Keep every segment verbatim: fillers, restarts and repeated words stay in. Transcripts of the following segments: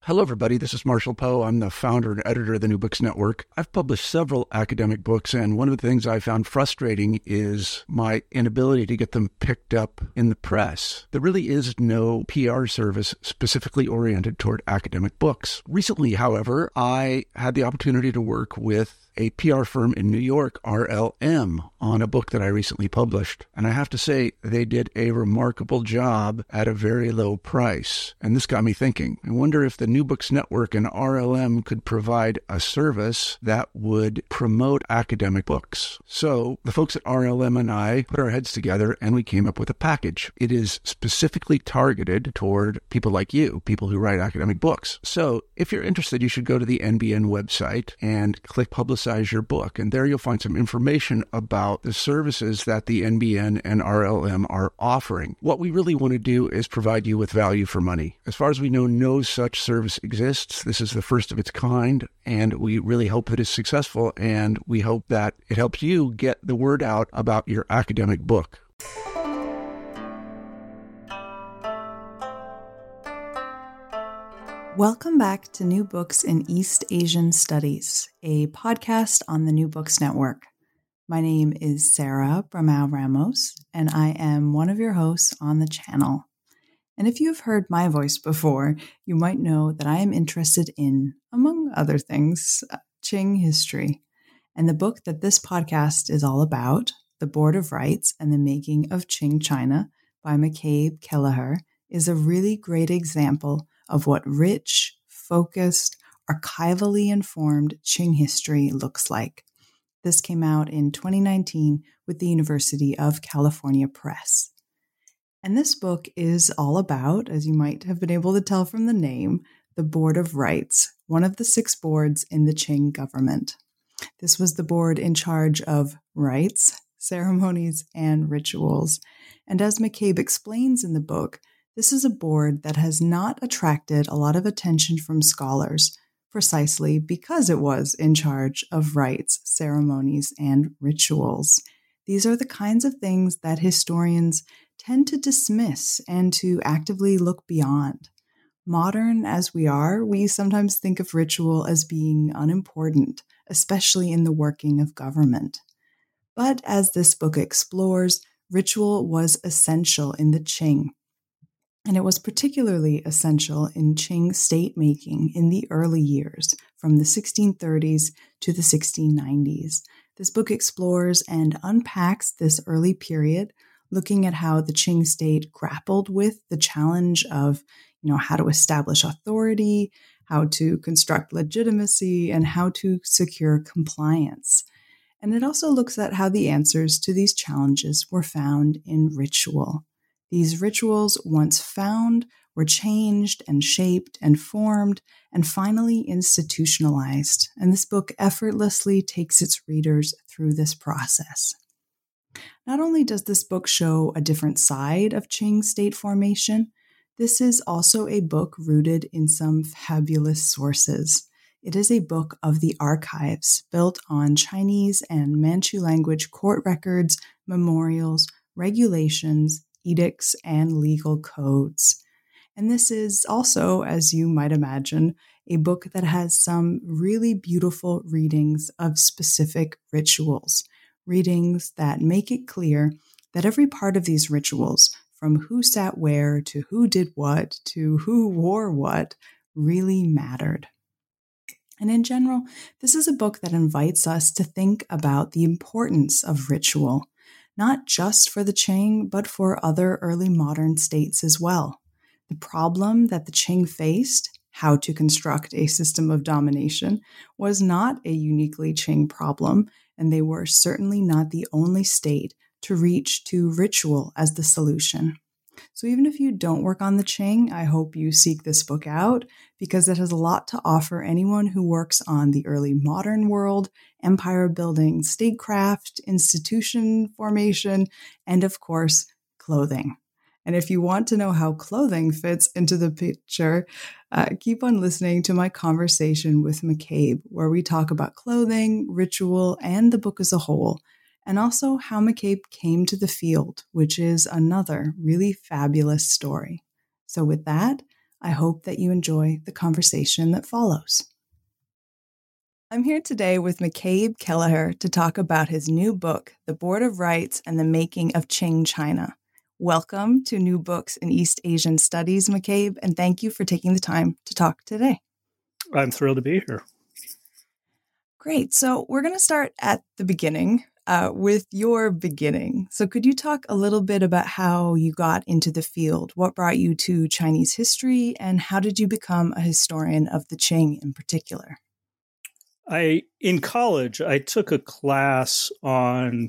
Hello, everybody. This is Marshall Poe. I'm the founder and editor of the New Books Network. I've published several academic books, and one of the things I found frustrating is my inability to get them picked up in the press. There really is no P R service specifically oriented toward academic books. Recently, however, I had the opportunity to work with a P R firm in New York, R L M, on a book that I recently published. And I have to say, they did a remarkable job at a very low price. And this got me thinking. I wonder if the New Books Network and R L M could provide a service that would promote academic books. So the folks at R L M and I put our heads together and we came up with a package. It is specifically targeted toward people like you, people who write academic books. So if you're interested, you should go to the N B N website and click Publicize your book. And there you'll find some information about the services that the N B N and R L M are offering. What we really want to do is provide you with value for money. As far as we know, no such service exists. This is the first of its kind, and we really hope that it's successful, and we hope that it helps you get the word out about your academic book. Welcome back to New Books in East Asian Studies, a podcast on the New Books Network. My name is Sarah Bramau Ramos, and I am one of your hosts on the channel. And if you've heard my voice before, you might know that I am interested in, among other things, Qing history. And the book that this podcast is all about, The Board of Rights and the Making of Qing China by McCabe Kelleher, is a really great example of what rich, focused, archivally informed Qing history looks like. This came out in twenty nineteen with the University of California Press. And this book is all about, as you might have been able to tell from the name, the Board of Rights, one of the six boards in the Qing government. This was the board in charge of rites, ceremonies, and rituals. And as McCabe explains in the book, this is a board that has not attracted a lot of attention from scholars, precisely because it was in charge of rites, ceremonies, and rituals. These are the kinds of things that historians tend to dismiss and to actively look beyond. Modern as we are, we sometimes think of ritual as being unimportant, especially in the working of government. But as this book explores, ritual was essential in the Qing. And it was particularly essential in Qing state-making in the early years, from the sixteen thirties to the sixteen nineties. This book explores and unpacks this early period, looking at how the Qing state grappled with the challenge of, you know, how to establish authority, how to construct legitimacy, and how to secure compliance. And it also looks at how the answers to these challenges were found in ritual. These rituals, once found, were changed and shaped and formed and finally institutionalized. And this book effortlessly takes its readers through this process. Not only does this book show a different side of Qing state formation, this is also a book rooted in some fabulous sources. It is a book of the archives built on Chinese and Manchu language court records, memorials, regulations, edicts, and legal codes. And this is also, as you might imagine, a book that has some really beautiful readings of specific rituals, readings that make it clear that every part of these rituals, from who sat where to who did what to who wore what, really mattered. And in general, this is a book that invites us to think about the importance of ritual, not just for the Qing, but for other early modern states as well. The problem that the Qing faced, how to construct a system of domination, was not a uniquely Qing problem, and they were certainly not the only state to reach to ritual as the solution. So even if you don't work on the Qing, I hope you seek this book out because it has a lot to offer anyone who works on the early modern world, empire building, statecraft, institution formation, and of course, clothing. And if you want to know how clothing fits into the picture, uh, keep on listening to my conversation with McCabe, where we talk about clothing, ritual, and the book as a whole, and also how McCabe came to the field, which is another really fabulous story. So with that, I hope that you enjoy the conversation that follows. I'm here today with McCabe Kelleher to talk about his new book, The Board of Rights and the Making of Qing China. Welcome to New Books in East Asian Studies, McCabe, and thank you for taking the time to talk today. I'm thrilled to be here. Great. So we're going to start at the beginning uh, with your beginning. So could you talk a little bit about how you got into the field? What brought you to Chinese history, and how did you become a historian of the Qing in particular? I in college, I took a class on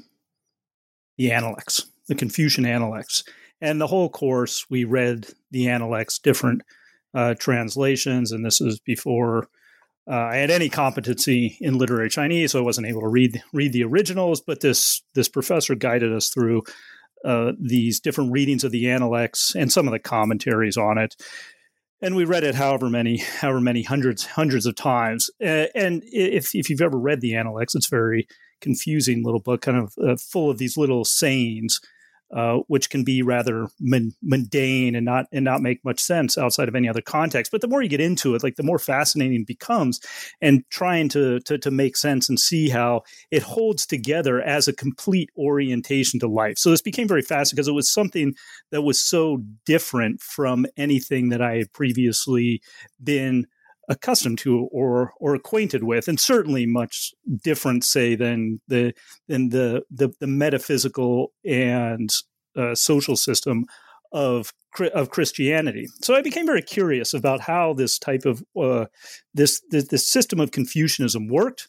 the Analects, the Confucian Analects. And the whole course, we read the Analects, different uh, translations. And this is before uh, I had any competency in literary Chinese, so I wasn't able to read read the originals. But this this professor guided us through uh, these different readings of the Analects and some of the commentaries on it. And we read it however many, however many hundreds, hundreds of times. Uh, and if if you've ever read the Analects, it's a very confusing little book, kind of uh, full of these little sayings, uh, which can be rather mun- mundane and not and not make much sense outside of any other context. But the more you get into it, like the more fascinating it becomes, and trying to to, to make sense and see how it holds together as a complete orientation to life. So this became very fascinating because it was something that was so different from anything that I had previously been accustomed to or or acquainted with, and certainly much different, say, than the than the the, the metaphysical and uh, social system of of Christianity. So I became very curious about how this type of uh, this, this this system of Confucianism worked,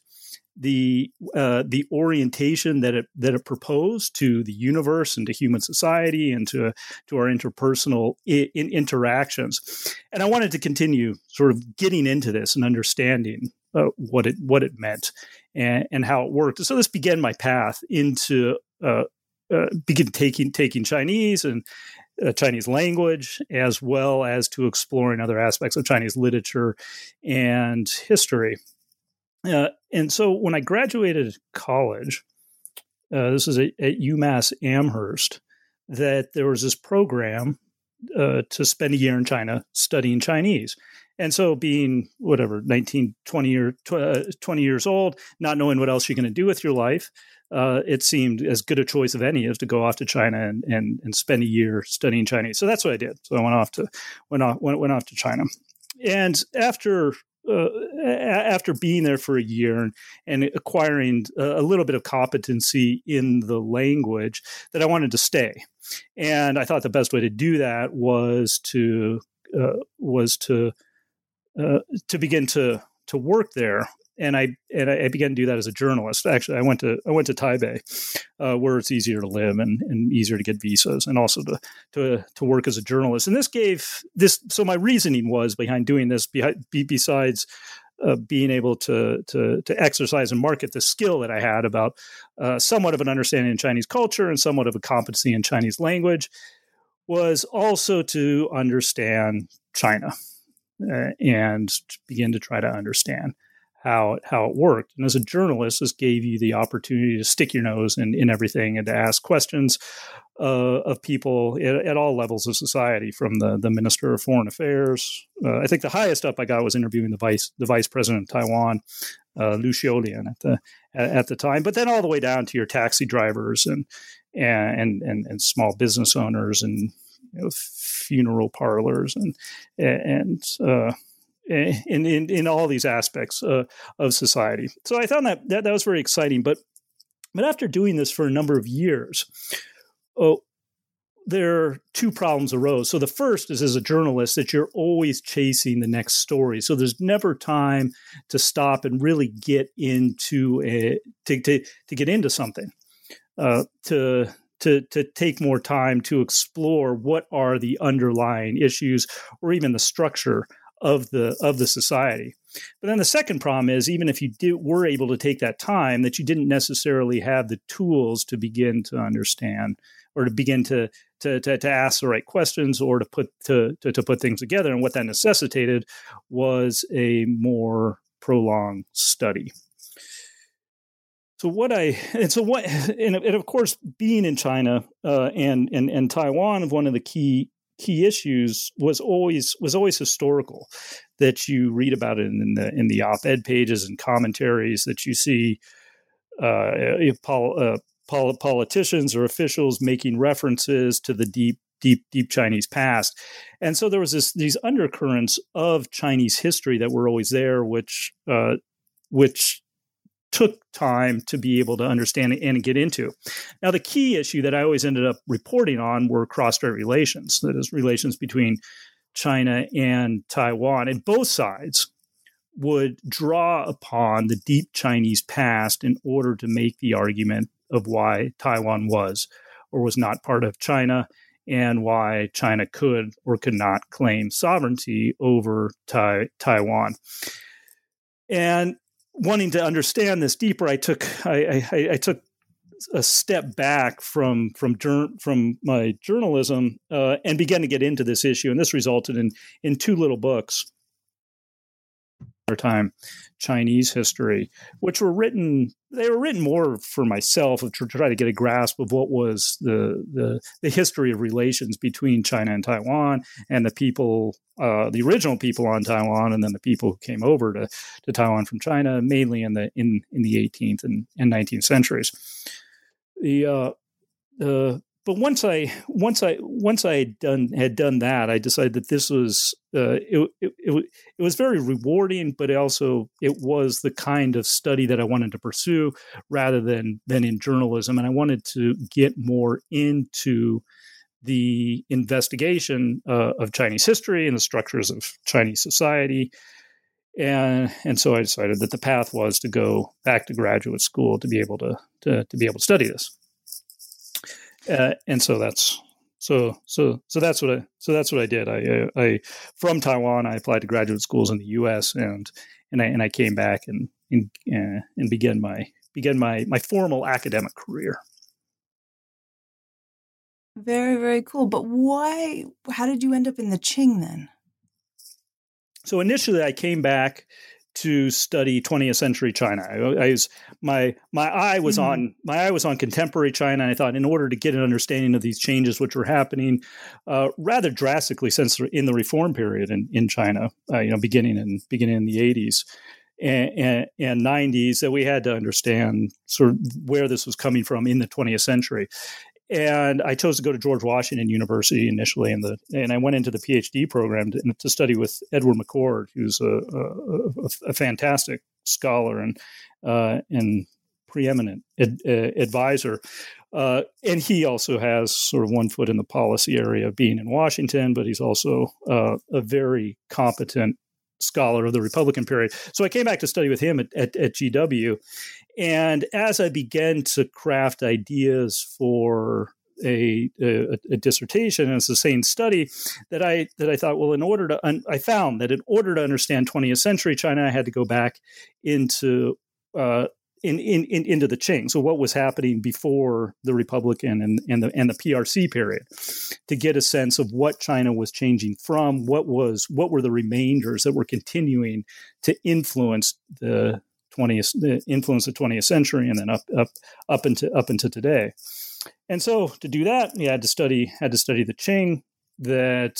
the uh, the orientation that it that it proposed to the universe and to human society and to to our interpersonal I- in interactions, and I wanted to continue sort of getting into this and understanding uh, what it what it meant and, and how it worked. So this began my path into uh, uh, begin taking taking Chinese and uh, Chinese language, as well as to exploring other aspects of Chinese literature and history. Uh, and so when I graduated college, uh, this is at, at UMass Amherst, that there was this program uh, to spend a year in China studying Chinese. And so being, whatever, nineteen, twenty, year, twenty years old, not knowing what else you're going to do with your life, uh, it seemed as good a choice of any as to go off to China and, and, and spend a year studying Chinese. So that's what I did. So I went off to went off, went, went off to China. And after Uh, after being there for a year and, and acquiring a, a little bit of competency in the language, that I wanted to stay. And I thought the best way to do that was to uh, was to uh, to begin to to work there. And I and I began to do that as a journalist. Actually, I went to I went to Taipei, uh, where it's easier to live and, and easier to get visas, and also to to to work as a journalist. And this gave this. So my reasoning was behind doing this, behind, besides uh, being able to to to exercise and market the skill that I had about uh, somewhat of an understanding in Chinese culture and somewhat of a competency in Chinese language, was also to understand China uh, and begin to try to understand how it, how it worked. And as a journalist, this gave you the opportunity to stick your nose in, in everything and to ask questions uh, of people at, at all levels of society, from the, the Minister of Foreign Affairs. Uh, I think the highest up I got was interviewing the vice the vice president of Taiwan, uh, Liu Xiaolian, at the at, at the time, but then all the way down to your taxi drivers and and and, and small business owners and, you know, funeral parlors and and uh, In, in in all these aspects uh, of society. So I found that, that that was very exciting. But but after doing this for a number of years, oh, there two problems arose. So the first is, as a journalist, that you're always chasing the next story. So there's never time to stop and really get into a to to, to get into something, uh, to to to take more time to explore what are the underlying issues or even the structure of the of the society. But then the second problem is, even if you did, were able to take that time, that you didn't necessarily have the tools to begin to understand or to begin to to to, to ask the right questions or to put to, to to put things together. And what that necessitated was a more prolonged study. So what I and so what and, and of course, being in China uh, and and and Taiwan, one of the key key issues was always was always historical. That you read about it in the in the op-ed pages and commentaries, that you see uh, pol, uh, pol, politicians or officials making references to the deep, deep, deep Chinese past. And so there was this these undercurrents of Chinese history that were always there, which uh, which took time to be able to understand and get into. Now, the key issue that I always ended up reporting on were cross-strait relations, that is, relations between China and Taiwan. And both sides would draw upon the deep Chinese past in order to make the argument of why Taiwan was or was not part of China, and why China could or could not claim sovereignty over tai- Taiwan. And wanting to understand this deeper, I took I, I, I took a step back from from from my journalism uh, and began to get into this issue, and this resulted in in two little books. Our time, Chinese history, which were written they were written more for myself to try to get a grasp of what was the the, the history of relations between China and Taiwan, and the people, uh, the original people on Taiwan, and then the people who came over to, to Taiwan from China, mainly in the in, in the eighteenth and, and nineteenth centuries. The uh, the But once I once I once I had done had done that, I decided that this was uh, it, it, it. It was very rewarding, but also it was the kind of study that I wanted to pursue rather than than in journalism. And I wanted to get more into the investigation uh, of Chinese history and the structures of Chinese society. And and so I decided that the path was to go back to graduate school to be able to to, to be able to study this. Uh, and so that's so so so that's what I so that's what I did. I, I from Taiwan, I applied to graduate schools in the U S and and I and I came back and and, uh, and began my began my my formal academic career. Very, very cool. But why? How did you end up in the Qing then? So initially, I came back to study twentieth century China. I, I was my my eye was mm-hmm. on my eye was on contemporary China, and I thought in order to get an understanding of these changes which were happening uh, rather drastically since in the reform period in, in China, uh, you know, beginning in beginning in the eighties and, and, and nineties, that we had to understand sort of where this was coming from in the twentieth century. And I chose to go to George Washington University initially, and the and I went into the PhD program to, to study with Edward McCord, who's a, a, a fantastic scholar and uh, and preeminent ad, uh, advisor. Uh, and he also has sort of one foot in the policy area of being in Washington, but he's also uh, a very competent scholar of the Republican period. So I came back to study with him at, at, at G W. And as I began to craft ideas for a, a, a dissertation and a sustained study, that I that I thought, well, in order to un- I found that in order to understand twentieth century China, I had to go back into uh, in, in, in into the Qing. So what was happening before the Republican and, and the and the P R C period, to get a sense of what China was changing from, what was what were the remainders that were continuing to influence the twentieth the influence of twentieth century, and then up up up into up into today. And so to do that, yeah, I had to study had to study the Qing. That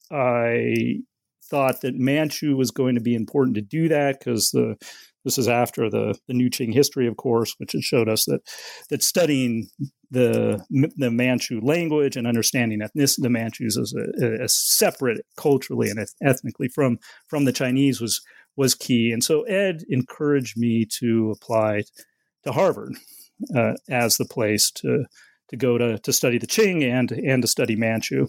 I thought that Manchu was going to be important to do that, because the this is after the, the New Qing history, of course, which had showed us that that studying the the Manchu language and understanding ethnicity, the Manchus as a, a separate culturally and ethnically from from the Chinese was was key. And so Ed encouraged me to apply to Harvard uh, as the place to to go to to study the Qing and and to study Manchu.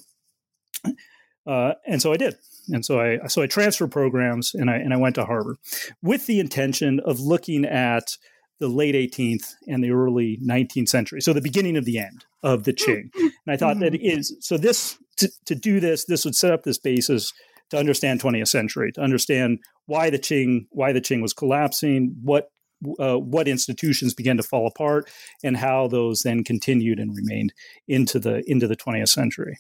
Uh, and so I did. And so I so I transferred programs and I and I went to Harvard with the intention of looking at the late eighteenth and the early nineteenth century, so the beginning of the end of the Qing. And I thought that it is so this to, to do this this would set up this basis to understand twentieth century, to understand why the Qing why the Qing was collapsing, what uh, what institutions began to fall apart, and how those then continued and remained into the into the twentieth century.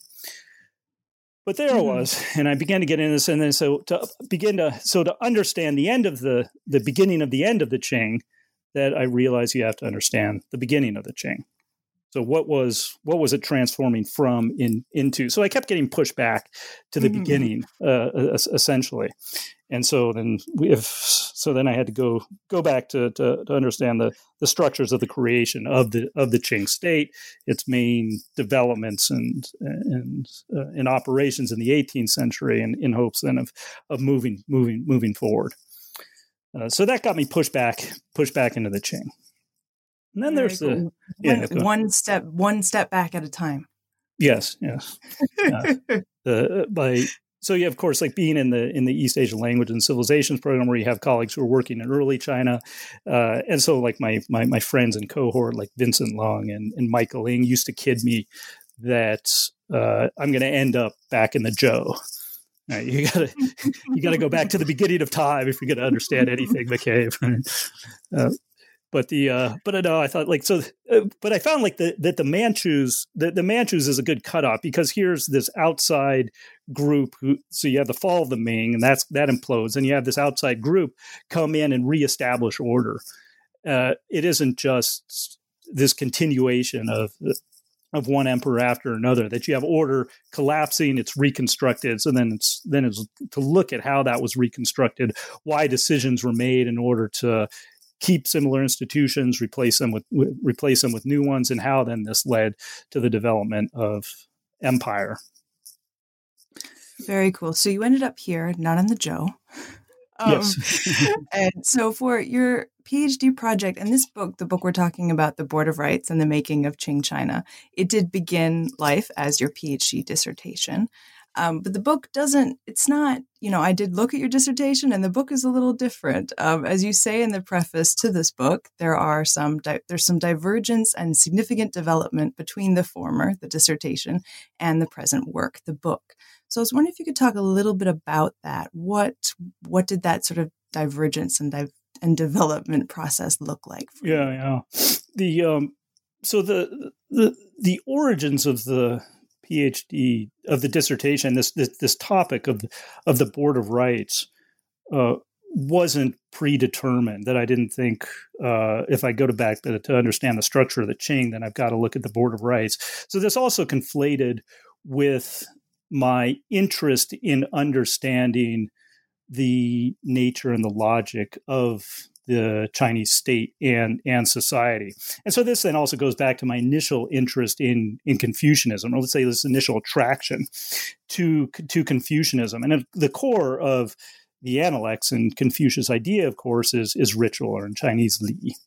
But there mm-hmm. I was, and I began to get into this, and then so to begin to so to understand the end of the the beginning of the end of the Qing, that I realized you have to understand the beginning of the Qing. So what was what was it transforming from in into? So I kept getting pushed back to the mm-hmm. beginning, uh, essentially. And so then we have, so then I had to go go back to, to to understand the the structures of the creation of the of the Qing state, its main developments and and uh, in operations in the eighteenth century, and in hopes then of of moving moving moving forward. Uh, so that got me pushed back pushed back into the Qing. And then Very there's cool. the one, yeah, one step one step back at a time. Yes, yes. Uh, the by So yeah, of course, like being in the in the East Asian Language and Civilizations program, where you have colleagues who are working in early China, uh, and so like my my my friends in cohort, like Vincent Long and, and Michael Ing, used to kid me that uh, I'm going to end up back in the Zhou. Right, you gotta you gotta go back to the beginning of time if you're going to understand anything McCabe. Uh, But the uh, but I know I thought like so, uh, but I found like the, that the Manchus the, the Manchus is a good cutoff, because here's this outside group who, so you have the fall of the Ming, and that's that implodes, and you have this outside group come in and reestablish order. Uh, it isn't just this continuation of of one emperor after another, that you have order collapsing, it's reconstructed. So then it's then it's to look at how that was reconstructed, why decisions were made in order to keep similar institutions, replace them with replace them with new ones, and how then this led to the development of empire. Very cool. So you ended up here, not in the Zhou. Um, yes. And so for your PhD project and this book, the book we're talking about, The Board of Rights and the Making of Qing China, it did begin life as your PhD dissertation. Um, but the book doesn't, it's not, you know, I did look at your dissertation and the book is a little different. Um, as you say in the preface to this book, there are some, di- there's some divergence and significant development between the former, the dissertation, and the present work, the book. So I was wondering if you could talk a little bit about that. What, what did that sort of divergence and, di- and development process look like for yeah, you? Yeah, The, um, so the, the, the origins of the PhD of the dissertation, this this, this topic of the, of the Board of Rights, uh, wasn't predetermined. That I didn't think uh, if I go to back to, to understand the structure of the Qing, then I've got to look at the Board of Rights. So this also conflated with my interest in understanding the nature and the logic of the Chinese state and and society. And so this then also goes back to my initial interest in in Confucianism, or let's say this initial attraction to to Confucianism. And at the core of the Analects and Confucius' idea, of course, is is ritual, or in Chinese, Li.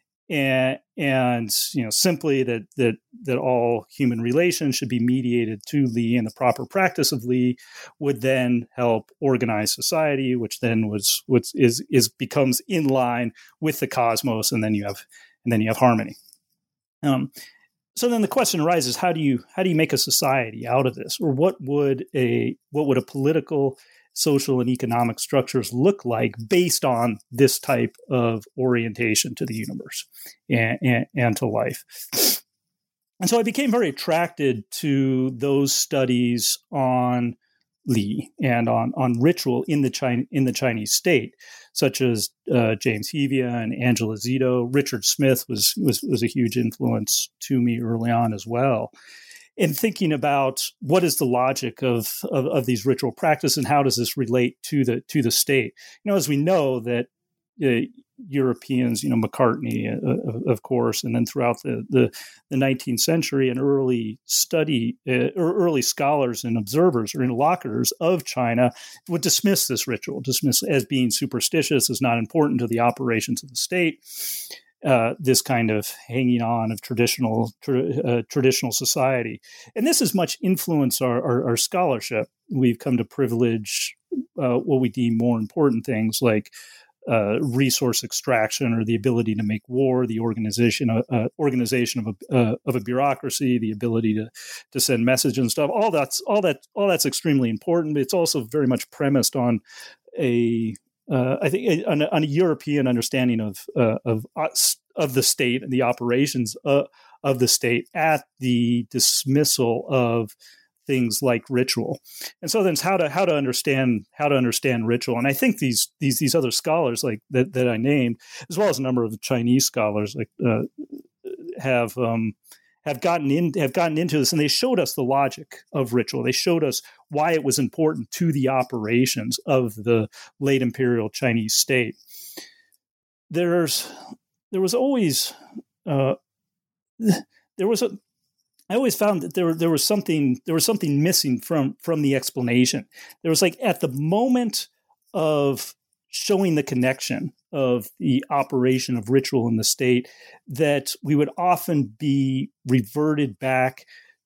And, and you know, simply that that that all human relations should be mediated to Li, and the proper practice of Li would then help organize society, which then was which is is becomes in line with the cosmos, and then you have and then you have harmony. Um, so then the question arises: how do you how do you make a society out of this, or what would a what would a political, social, and economic structures look like based on this type of orientation to the universe and, and, and to life? And so I became very attracted to those studies on Li and on, on ritual in the China, in the Chinese state, such as uh, James Hevia and Angela Zito. Richard Smith was, was was a huge influence to me early on as well. In thinking about what is the logic of, of, of these ritual practices, and how does this relate to the to the state? You know, as we know that uh, Europeans, you know, Macartney, uh, of course, and then throughout the, the, the nineteenth century, and early study, uh, or early scholars and observers or interlocutors of China would dismiss this ritual, dismiss as being superstitious, as not important to the operations of the state. Uh, this kind of hanging on of traditional tra- uh, traditional society. And this has much influenced our, our, our scholarship. We've come to privilege uh, what we deem more important things, like uh, resource extraction, or the ability to make war, the organization uh, uh, organization of a uh, of a bureaucracy, the ability to to send messages and stuff. All that's all that all that's extremely important. But it's also very much premised on a Uh, I think on a, on a European understanding of uh, of us, of the state and the operations uh, of the state, at the dismissal of things like ritual. And so then it's how to how to understand how to understand ritual. And I think these these these other scholars like that that I named, as well as a number of Chinese scholars, like uh, have um, have gotten in have gotten into this, and they showed us the logic of ritual. They showed us why it was important to the operations of the late imperial Chinese state. There's there was always uh, there was a I always found that there there was something there was something missing from from the explanation. There was like at the moment of showing the connection of the operation of ritual in the state, that we would often be reverted back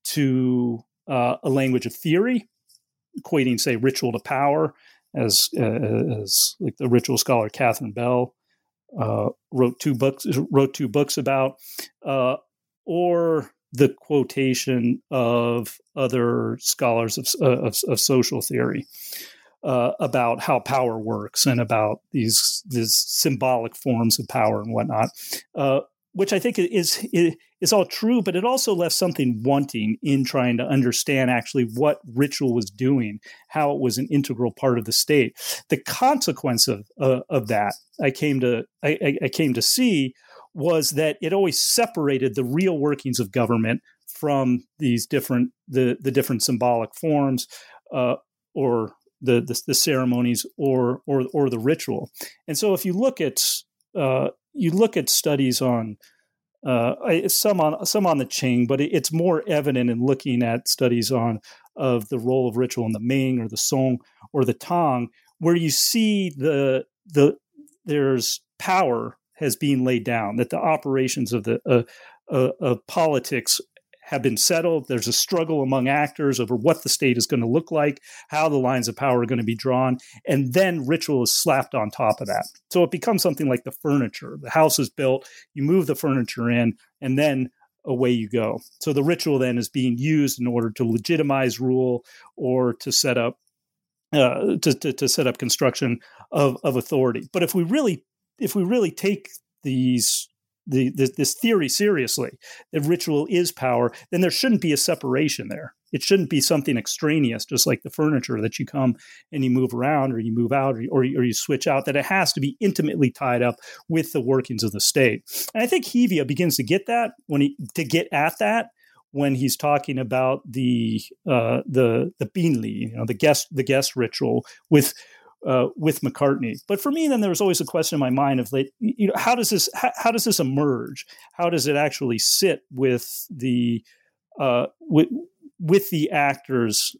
to uh, a language of theory, equating, say, ritual to power, as uh, as like the ritual scholar Catherine Bell uh, wrote two books wrote two books about, uh, or the quotation of other scholars of of, of social theory. Uh, about how power works and about these these symbolic forms of power and whatnot, uh, which I think is, is is all true, but it also left something wanting in trying to understand actually what ritual was doing, how it was an integral part of the state. The consequence of uh, of that I came to I, I came to see was that it always separated the real workings of government from these different the the different symbolic forms uh, or The, the the ceremonies or or or the ritual. And so if you look at uh, you look at studies on uh, some on some on the Qing, but it's more evident in looking at studies on of the role of ritual in the Ming or the Song or the Tang, where you see the the there's power has been laid down, that the operations of the uh, uh, of politics have been settled. There's a struggle among actors over what the state is going to look like, how the lines of power are going to be drawn, and then ritual is slapped on top of that. So it becomes something like the furniture. The house is built, you move the furniture in, and then away you go. So the ritual then is being used in order to legitimize rule or to set up uh, to, to, to set up construction of, of authority. But if we really if we really take these The, the, this theory seriously, that ritual is power, then there shouldn't be a separation there. It shouldn't be something extraneous, just like the furniture that you come and you move around or you move out or, or, or you switch out, that it has to be intimately tied up with the workings of the state. And I think Hevia begins to get that when he to get at that when he's talking about the uh, the the Binli, you know, the guest the guest ritual with Uh, with McCartney. But for me, then there was always a question in my mind of, like, you know, how does this how, how does this emerge? How does it actually sit with the uh, with with the actors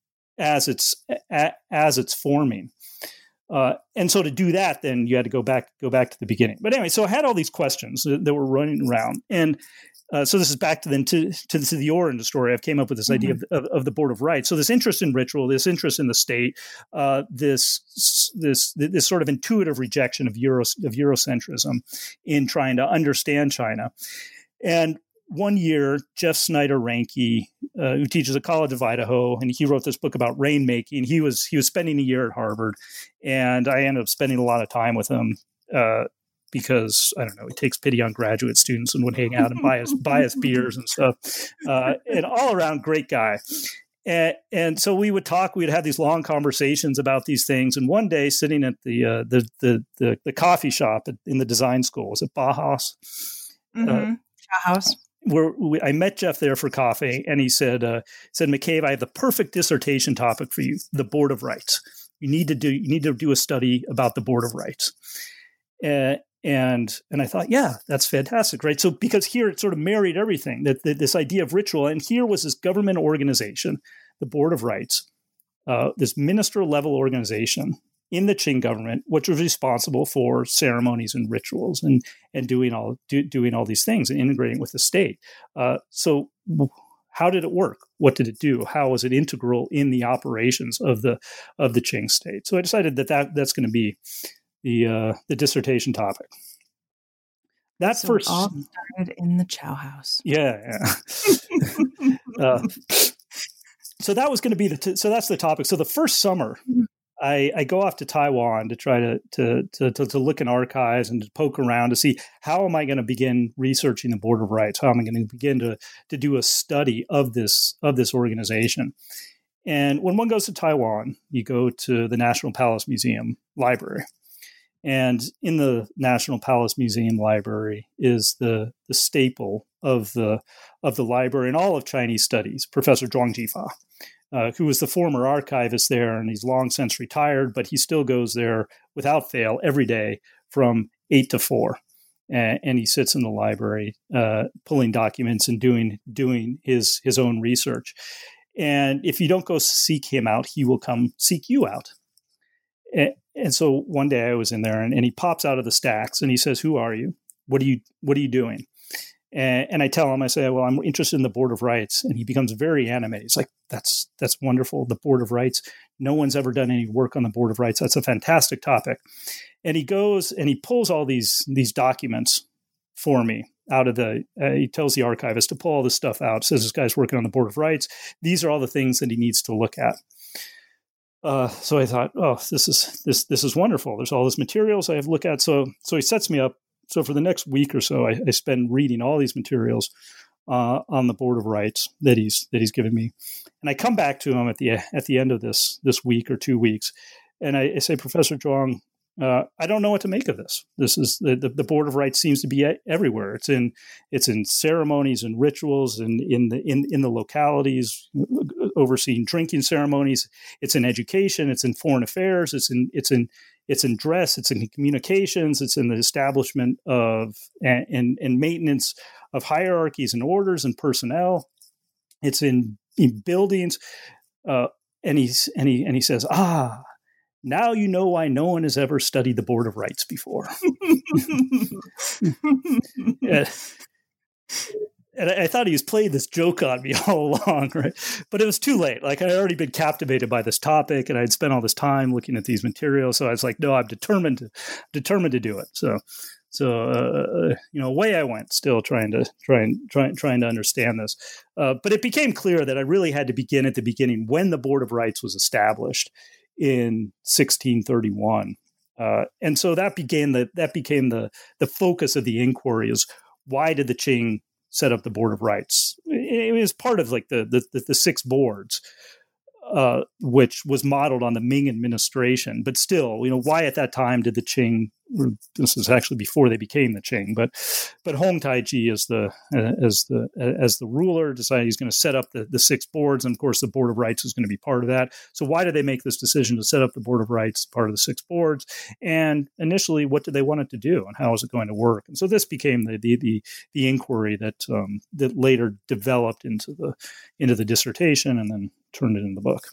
as it's a, as it's forming? Uh, and so to do that, then you had to go back go back to the beginning. But anyway, so I had all these questions that, that were running around, and Uh, so this is back to then to, to, to the origin story. I've came up with this mm-hmm. idea of, of, of the Board of Rites. So this interest in ritual, this interest in the state, uh, this this this sort of intuitive rejection of Euro of Eurocentrism in trying to understand China. And one year, Jeff Snyder Ranke, uh, who teaches at College of Idaho, and he wrote this book about rainmaking. He was he was spending a year at Harvard, and I ended up spending a lot of time with him. Uh, Because, I don't know, he takes pity on graduate students and would hang out and buy us, buy us beers and stuff. Uh, an all-around great guy. And, and so we would talk. We'd have these long conversations about these things. And one day, sitting at the uh, the, the the the coffee shop at, in the design school, was it Bauhaus? Mm-hmm. Uh, Bauhaus. Where we, I met Jeff there for coffee, and he said, uh, said, McCabe, I have the perfect dissertation topic for you: the Board of Rites. You need to do you need to do a study about the Board of Rites. Uh, And and I thought, yeah, that's fantastic, right? So because here it sort of married everything, that, that this idea of ritual, and here was this government organization, the Board of Rites, uh, this minister level organization in the Qing government, which was responsible for ceremonies and rituals and and doing all do, doing all these things and integrating with the state. Uh, so how did it work? What did it do? How was it integral in the operations of the of the Qing state? So I decided that, that that's going to be the uh, the dissertation topic. That so first it all started in the Chow House. Yeah. yeah. uh, so that was going to be the t- so that's the topic. So the first summer, I, I go off to Taiwan to try to to, to to to look in archives and to poke around to see how am I going to begin researching the Board of Rites? How am I going to begin to to do a study of this of this organization? And when one goes to Taiwan, you go to the National Palace Museum Library. And in the National Palace Museum Library is the the staple of the of the library and all of Chinese studies, Professor Zhuang Jifa, uh, who was the former archivist there, and he's long since retired, but he still goes there without fail every day from eight to four. And, and he sits in the library uh, pulling documents and doing doing his his own research. And if you don't go seek him out, he will come seek you out. And, and so one day I was in there, and, and he pops out of the stacks, and he says, "Who are you? What are you What are you doing?" And, and I tell him, I say, "Well, I'm interested in the Board of Rights." And he becomes very animated. He's like, "That's that's wonderful. The Board of Rights. No one's ever done any work on the Board of Rights. That's a fantastic topic." And he goes and he pulls all these these documents for me out of the. Uh, he tells the archivist to pull all this stuff out. Says this guy's working on the Board of Rights. These are all the things that he needs to look at. Uh, so I thought, oh, this is this this is wonderful. There's all this materials I have to look at. So so he sets me up. So for the next week or so, I, I spend reading all these materials uh, on the Board of Rights that he's that he's given me, and I come back to him at the at the end of this this week or two weeks, and I, I say, "Professor Zhuang, uh, I don't know what to make of this. This is the, the the Board of Rights seems to be everywhere. It's in it's in ceremonies and rituals, and in the in in the localities overseeing drinking ceremonies. It's in education. It's in foreign affairs. It's in it's in It's in dress, it's in communications, it's in the establishment of and, and, and maintenance of hierarchies and orders and personnel. It's in, in buildings." Uh, and, he's, and, he, and he says, "Ah, now you know why no one has ever studied the Board of Rights before." yeah. And I thought he was playing this joke on me all along, right? But it was too late. Like, I had already been captivated by this topic, and I'd spent all this time looking at these materials. So I was like, no, I'm determined to determined to do it. So, so uh, you know, away I went, still trying to trying trying trying to understand this. Uh, but it became clear that I really had to begin at the beginning when the Board of Rights was established in sixteen thirty-one, uh, and so that began the that became the the focus of the inquiry: is why did the Qing set up the Board of Rights? It was part of like the the, the six boards, uh, which was modeled on the Ming administration. But still, you know, why at that time did the Qing? This is actually before they became the Qing, but but Hong Taiji as the uh, as the uh, as the ruler decided he's going to set up the, the six boards, and of course the Board of Rights is going to be part of that. So why did they make this decision to set up the Board of Rights, part of the six boards? And initially, what did they want it to do, and how is it going to work? And so this became the the the, the inquiry that um, that later developed into the into the dissertation, and then turned it into the book.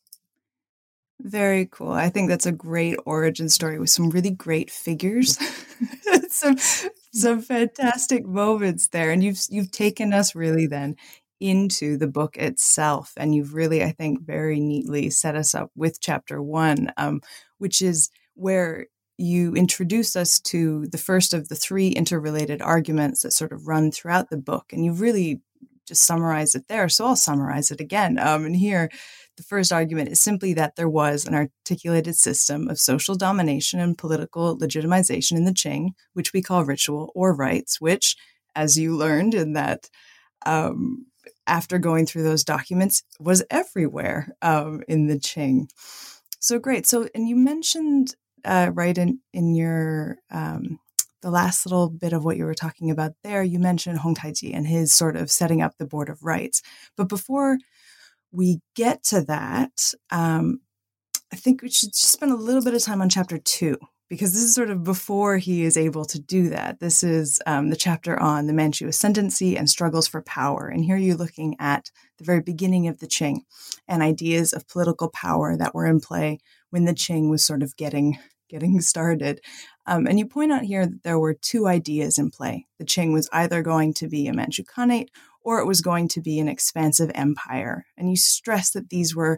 Very cool. I think that's a great origin story with some really great figures, some some fantastic moments there, and you've you've taken us really then into the book itself, and you've really, I think, very neatly set us up with chapter one, um, which is where you introduce us to the first of the three interrelated arguments that sort of run throughout the book, and you've really just summarized it there. So I'll summarize it again. Um, and here, the first argument is simply that there was an articulated system of social domination and political legitimization in the Qing, which we call ritual or rites, which, as you learned in that, um, after going through those documents, was everywhere um, in the Qing. So great. So, and you mentioned uh, right in, in your, um, the last little bit of what you were talking about there, you mentioned Hong Taiji and his sort of setting up the Board of Rights. But before we get to that, um, I think we should just spend a little bit of time on chapter two, because this is sort of before he is able to do that. This is um, the chapter on the Manchu ascendancy and struggles for power. And here you're looking at the very beginning of the Qing and ideas of political power that were in play when the Qing was sort of getting getting started. Um, and you point out here that there were two ideas in play. The Qing was either going to be a Manchu Khanate or it was going to be an expansive empire. And you stress that these were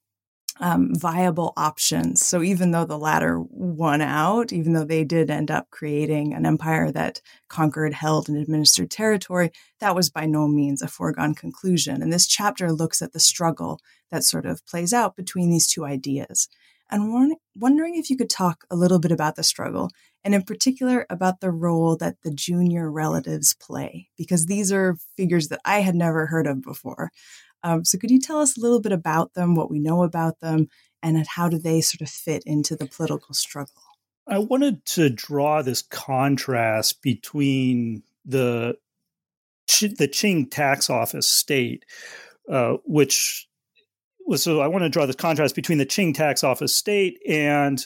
um, viable options. So even though the latter won out, even though they did end up creating an empire that conquered, held, and administered territory, that was by no means a foregone conclusion. And this chapter looks at the struggle that sort of plays out between these two ideas. And wondering if you could talk a little bit about the struggle, and in particular about the role that the junior relatives play, because these are figures that I had never heard of before. Um, so could you tell us a little bit about them, what we know about them, and how do they sort of fit into the political struggle? I wanted to draw this contrast between the the Qing tax office state, uh, which was so I want to draw this contrast between the Qing tax office state and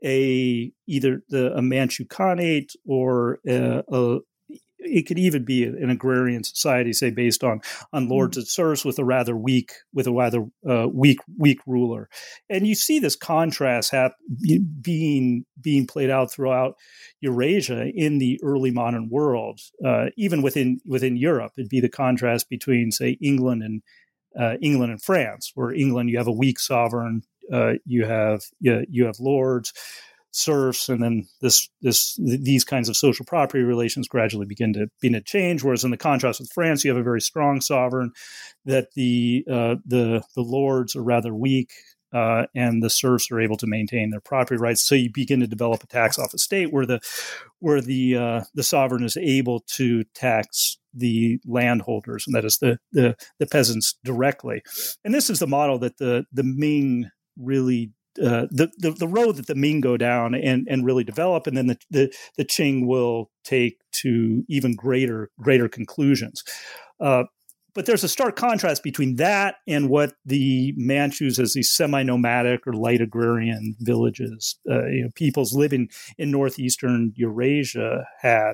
a either the a Manchu Khanate or a, a it could even be an agrarian society, say based on on lords and serfs with a rather weak with a rather uh, weak weak ruler, and you see this contrast hap- being being played out throughout Eurasia in the early modern world, uh, even within within Europe. It'd be the contrast between, say, England and uh, England and France, where England you have a weak sovereign, uh, you have you, you have lords, serfs, and then this this these kinds of social property relations gradually begin to begin to change. Whereas in the contrast with France, you have a very strong sovereign, that the uh, the the lords are rather weak, uh, and the serfs are able to maintain their property rights. So you begin to develop a tax office state where the where the uh, the sovereign is able to tax the landholders, and that is the the the peasants directly. And this is the model that the the Ming really Uh, the, the the road that the Ming go down and, and really develop, and then the, the the Qing will take to even greater greater conclusions. Uh, but there's a stark contrast between that and what the Manchus, as these semi-nomadic or light agrarian villages, uh, you know, peoples living in northeastern Eurasia had.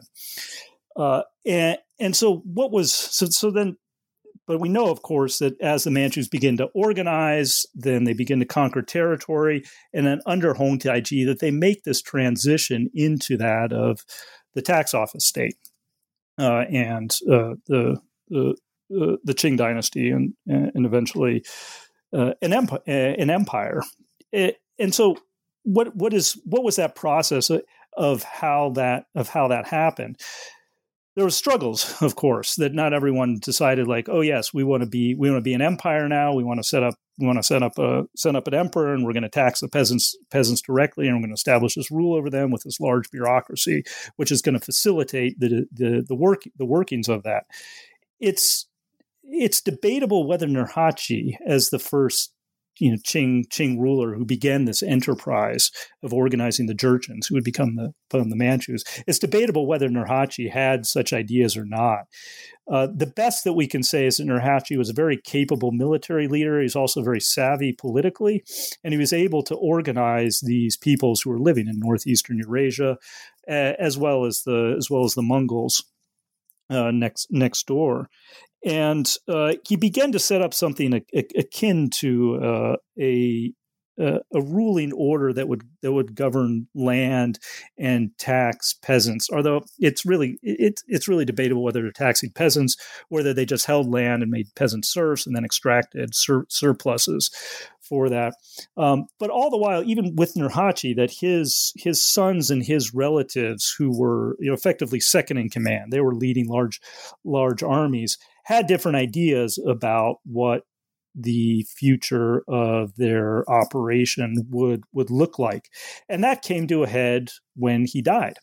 Uh, and and so what was so so then. But we know, of course, that as the Manchus begin to organize, then they begin to conquer territory, and then under Hong Taiji, that they make this transition into that of the tax office state uh, and uh, the, the the the Qing dynasty, and and eventually uh, an empire. An empire. It, and so, what what is what was that process of how that of how that happened? There were struggles, of course, that not everyone decided like, oh yes, we want to be we want to be an empire now. We want to set up we want to set up a set up an emperor, and we're going to tax the peasants peasants directly, and we're going to establish this rule over them with this large bureaucracy, which is going to facilitate the the the work the workings of that. It's it's debatable whether Nurhaci, as the first you know, Qing Qing ruler who began this enterprise of organizing the Jurchens, who would become the, become the Manchus. It's debatable whether Nurhaci had such ideas or not. Uh, the best that we can say is that Nurhaci was a very capable military leader. He's also very savvy politically, and he was able to organize these peoples who were living in northeastern Eurasia, uh, as well as the as well as the Mongols uh, next next door. And uh, he began to set up something a, a, akin to uh, a, a a ruling order that would that would govern land and tax peasants. Although it's really it, it's really debatable whether they're taxing peasants, whether they just held land and made peasant serfs and then extracted sur- surpluses for that. Um, but all the while, even with Nurhaci, that his his sons and his relatives, who were you know effectively second in command, they were leading large large armies, had different ideas about what the future of their operation would would look like. And that came to a head when he died.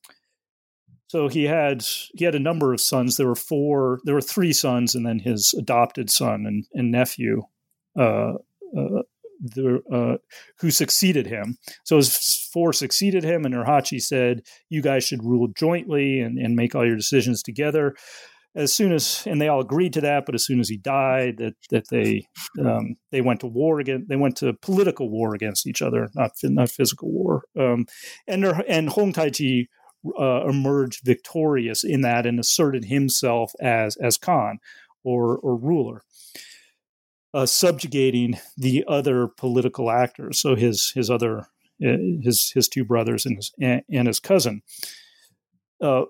So he had he had a number of sons. There were four, there were three sons, and then his adopted son and, and nephew uh, uh, the, uh, who succeeded him. So his four succeeded him, and Nurhaci said, you guys should rule jointly and, and make all your decisions together. As soon as, and they all agreed to that, but as soon as he died, that that they um, they went to war again. They went to political war against each other, not not physical war. Um, and and Hong Taiji uh, emerged victorious in that and asserted himself as as Khan or or ruler, uh, subjugating the other political actors. So his his other his his two brothers and his and his cousin. Uh,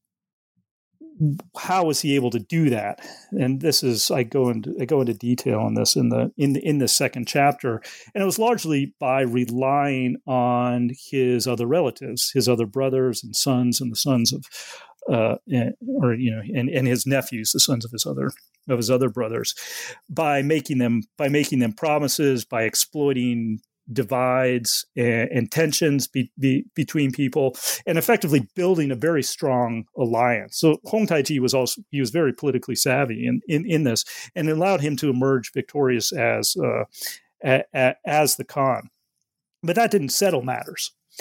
How was he able to do that? And this is I go into I go into detail on this in the in the in the second chapter. And it was largely by relying on his other relatives, his other brothers and sons, and the sons of, uh, or you know, and, and his nephews, the sons of his other of his other brothers, by making them by making them promises, by exploiting divides and, and tensions be, be, between people, and effectively building a very strong alliance. So Hong Taiji was also he was very politically savvy in in, in this, and it allowed him to emerge victorious as uh, a, a, as the Khan. But that didn't settle matters.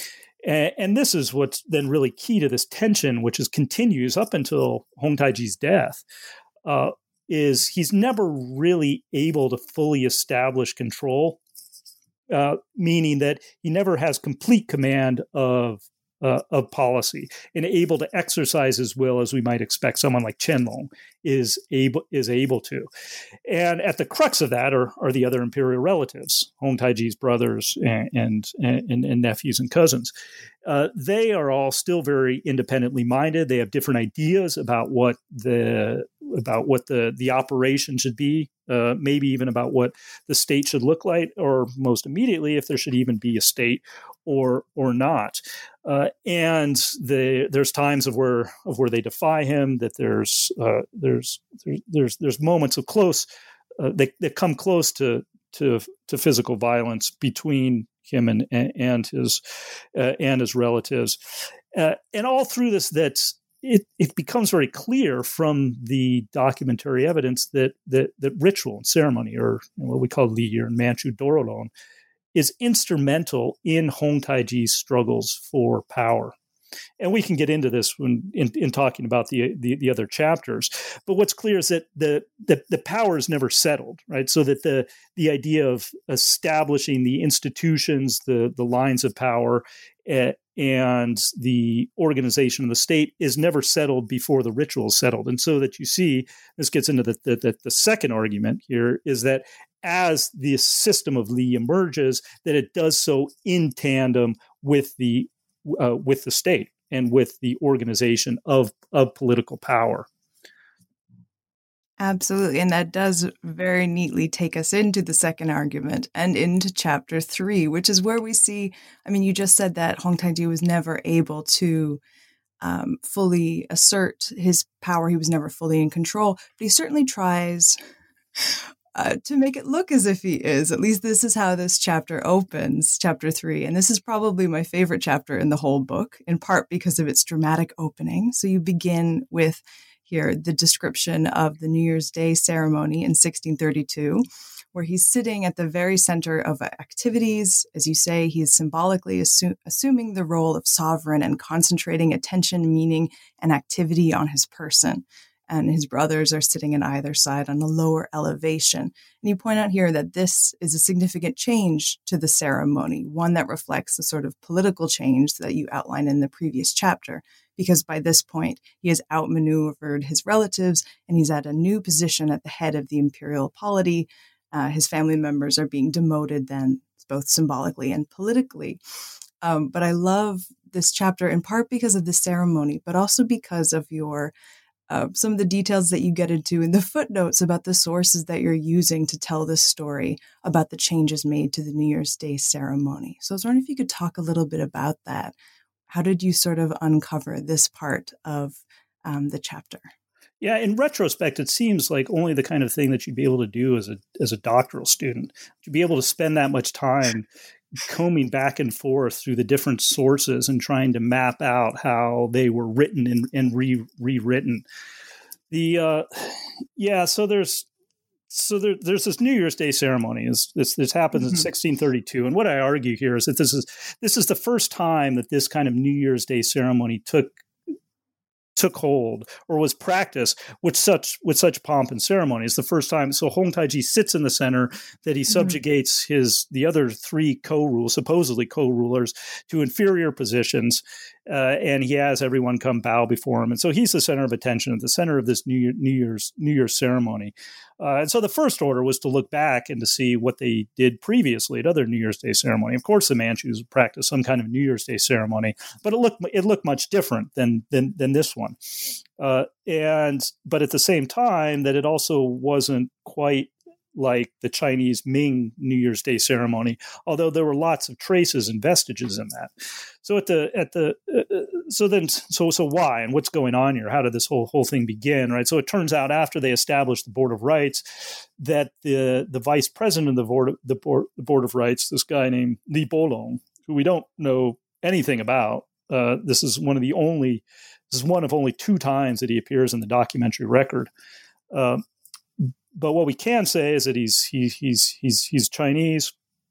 And, and this is what's then really key to this tension, which is continues up until Hong Taiji's death, uh, is he's never really able to fully establish control, uh, meaning that he never has complete command of Uh, of policy and able to exercise his will as we might expect someone like Qianlong is able is able to. And at the crux of that are, are the other imperial relatives, Hong Taiji's brothers and and, and, and nephews and cousins. Uh, they are all still very independently minded. They have different ideas about what the about what the, the operation should be, uh, maybe even about what the state should look like, or most immediately, if there should even be a state or or not. Uh, and the, there's times of where of where they defy him. That there's uh, there's there's there's moments of close uh, that that come close to to to physical violence between him and and his uh, and his relatives, uh, and all through this, that's it. It becomes very clear from the documentary evidence that that that ritual and ceremony, or what we call Li or in Manchu Dorolon, is instrumental in Hong Taiji's struggles for power. And we can get into this when in, in talking about the, the the other chapters. But what's clear is that the, the the power is never settled, right? So that the the idea of establishing the institutions, the the lines of power, uh, and the organization of the state is never settled before the ritual is settled. And so that you see, this gets into the the, the, the second argument here, is that as the system of Li emerges, that it does so in tandem with the uh, with the state and with the organization of of political power. Absolutely. And that does very neatly take us into the second argument and into chapter three, which is where we see, I mean, you just said that Hong Taiji was never able to um, fully assert his power. He was never fully in control, but he certainly tries Uh, to make it look as if he is. At least this is how this chapter opens, chapter three. And this is probably my favorite chapter in the whole book, in part because of its dramatic opening. So you begin with here the description of the New Year's Day ceremony in sixteen thirty-two, where he's sitting at the very center of activities. As you say, he is symbolically assu- assuming the role of sovereign and concentrating attention, meaning, and activity on his person. And his brothers are sitting on either side on a lower elevation. And you point out here that this is a significant change to the ceremony, one that reflects the sort of political change that you outlined in the previous chapter, because by this point, he has outmaneuvered his relatives and he's at a new position at the head of the imperial polity. Uh, his family members are being demoted then, both symbolically and politically. Um, but I love this chapter in part because of the ceremony, but also because of your Uh, some of the details that you get into in the footnotes about the sources that you're using to tell this story about the changes made to the New Year's Day ceremony. So I was wondering if you could talk a little bit about that. How did you sort of uncover this part of um, the chapter? Yeah, in retrospect, it seems like only the kind of thing that you'd be able to do as a as a doctoral student, to be able to spend that much time combing back and forth through the different sources and trying to map out how they were written and, and re, rewritten. The uh, yeah, so there's so there, there's this New Year's Day ceremony. This this, this happens mm-hmm. in sixteen thirty-two, and what I argue here is that this is this is the first time that this kind of New Year's Day ceremony took. took hold or was practiced with such with such pomp and ceremony. It's the first time. So Hong Taiji sits in the center, that he mm-hmm. subjugates his the other three co-rulers, supposedly co-rulers, to inferior positions, uh, and he has everyone come bow before him. And so he's the center of attention, at the center of this New Year, New Year's New Year's ceremony. Uh, and so the first order was to look back and to see what they did previously at other New Year's Day ceremony. Of course, the Manchus practiced some kind of New Year's Day ceremony, but it looked it looked much different than than than this one. Uh, and but at the same time, that it also wasn't quite like the Chinese Ming New Year's Day ceremony, although there were lots of traces and vestiges in that. So at the at the uh, so then so so why and what's going on here? How did this whole whole thing begin? Right. So it turns out after they established the Board of Rites, that the the vice president of the board of, the board the Board of Rites, this guy named Li Bolong, who we don't know anything about. Uh, this is one of the only this is one of only two times that he appears in the documentary record. Uh, But what we can say is that he's he, he's he's he's Chinese.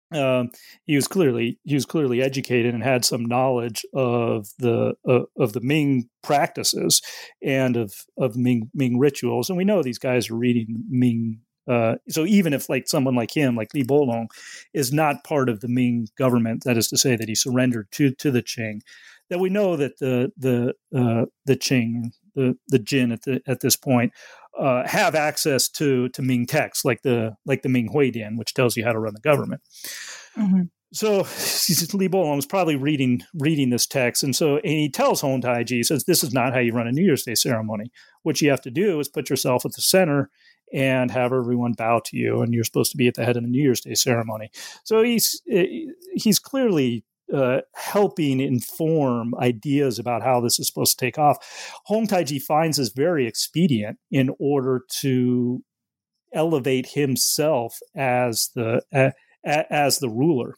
Um, he was clearly he was clearly educated and had some knowledge of the uh, of the Ming practices and of of Ming Ming rituals, and we know these guys are reading Ming. Uh, so even if like someone like him, like Li Bolong, is not part of the Ming government, that is to say that he surrendered to to the Qing, that we know that the the uh, the Qing, the the Jin at the at this point uh, have access to to Ming texts like the like the Ming Huidian, which tells you how to run the government. Mm-hmm. So Li Bolong was probably reading reading this text, and so and he tells Hong Taiji, he says, "This is not how you run a New Year's Day ceremony. What you have to do is put yourself at the center and have everyone bow to you, and you're supposed to be at the head of the New Year's Day ceremony." So he's he's clearly uh, helping inform ideas about how this is supposed to take off. Hong Taiji finds this very expedient in order to elevate himself as the uh, as the ruler.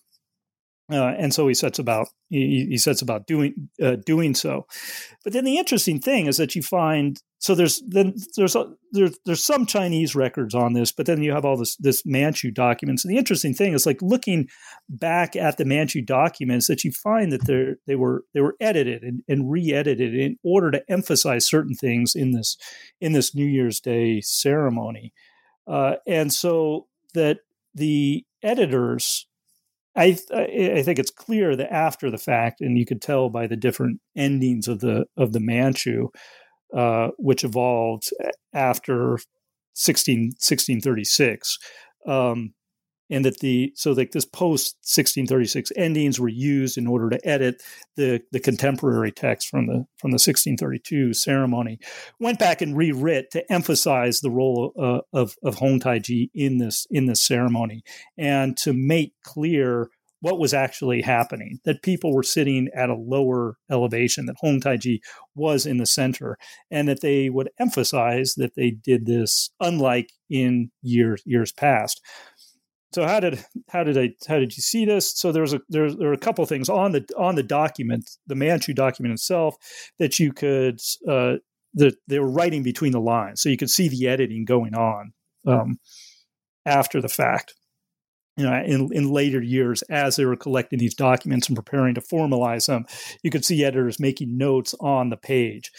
Uh, and so he sets about he, he sets about doing uh, doing so. But then the interesting thing is that you find so there's then there's a, there's there's some Chinese records on this, but then you have all this this Manchu documents. And the interesting thing is like looking back at the Manchu documents that you find that they they were they were edited and, and re-edited in order to emphasize certain things in this in this New Year's Day ceremony, uh, and so that the editors. I I think it's clear that after the fact, and you could tell by the different endings of the of the Manchu, uh, which evolved after sixteen, sixteen thirty-six, um, and that the so like this post sixteen thirty-six endings were used in order to edit the the contemporary text from the from the sixteen thirty-two ceremony. Went back and rewrit to emphasize the role uh, of of Hong Taiji in this in this ceremony and to make clear what was actually happening, that people were sitting at a lower elevation, that Hong Taiji was in the center, and that they would emphasize that they did this unlike in years years past. So how did how did I how did you see this? So there was a there, there were a couple of things on the on the document, the Manchu document itself, that you could uh, that they were writing between the lines, so you could see the editing going on um, after the fact. You know, in in later years, as they were collecting these documents and preparing to formalize them, you could see editors making notes on the page.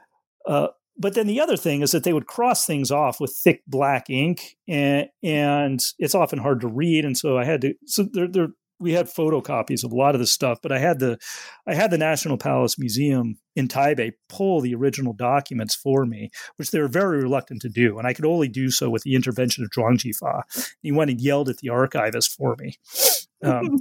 Uh, But then the other thing is that they would cross things off with thick black ink, and, and it's often hard to read. And so I had to. So there, there, we had photocopies of a lot of this stuff, but I had the, I had the National Palace Museum in Taipei pull the original documents for me, which they were very reluctant to do, and I could only do so with the intervention of Zhuang Jifa. He went and yelled at the archivist for me. Um,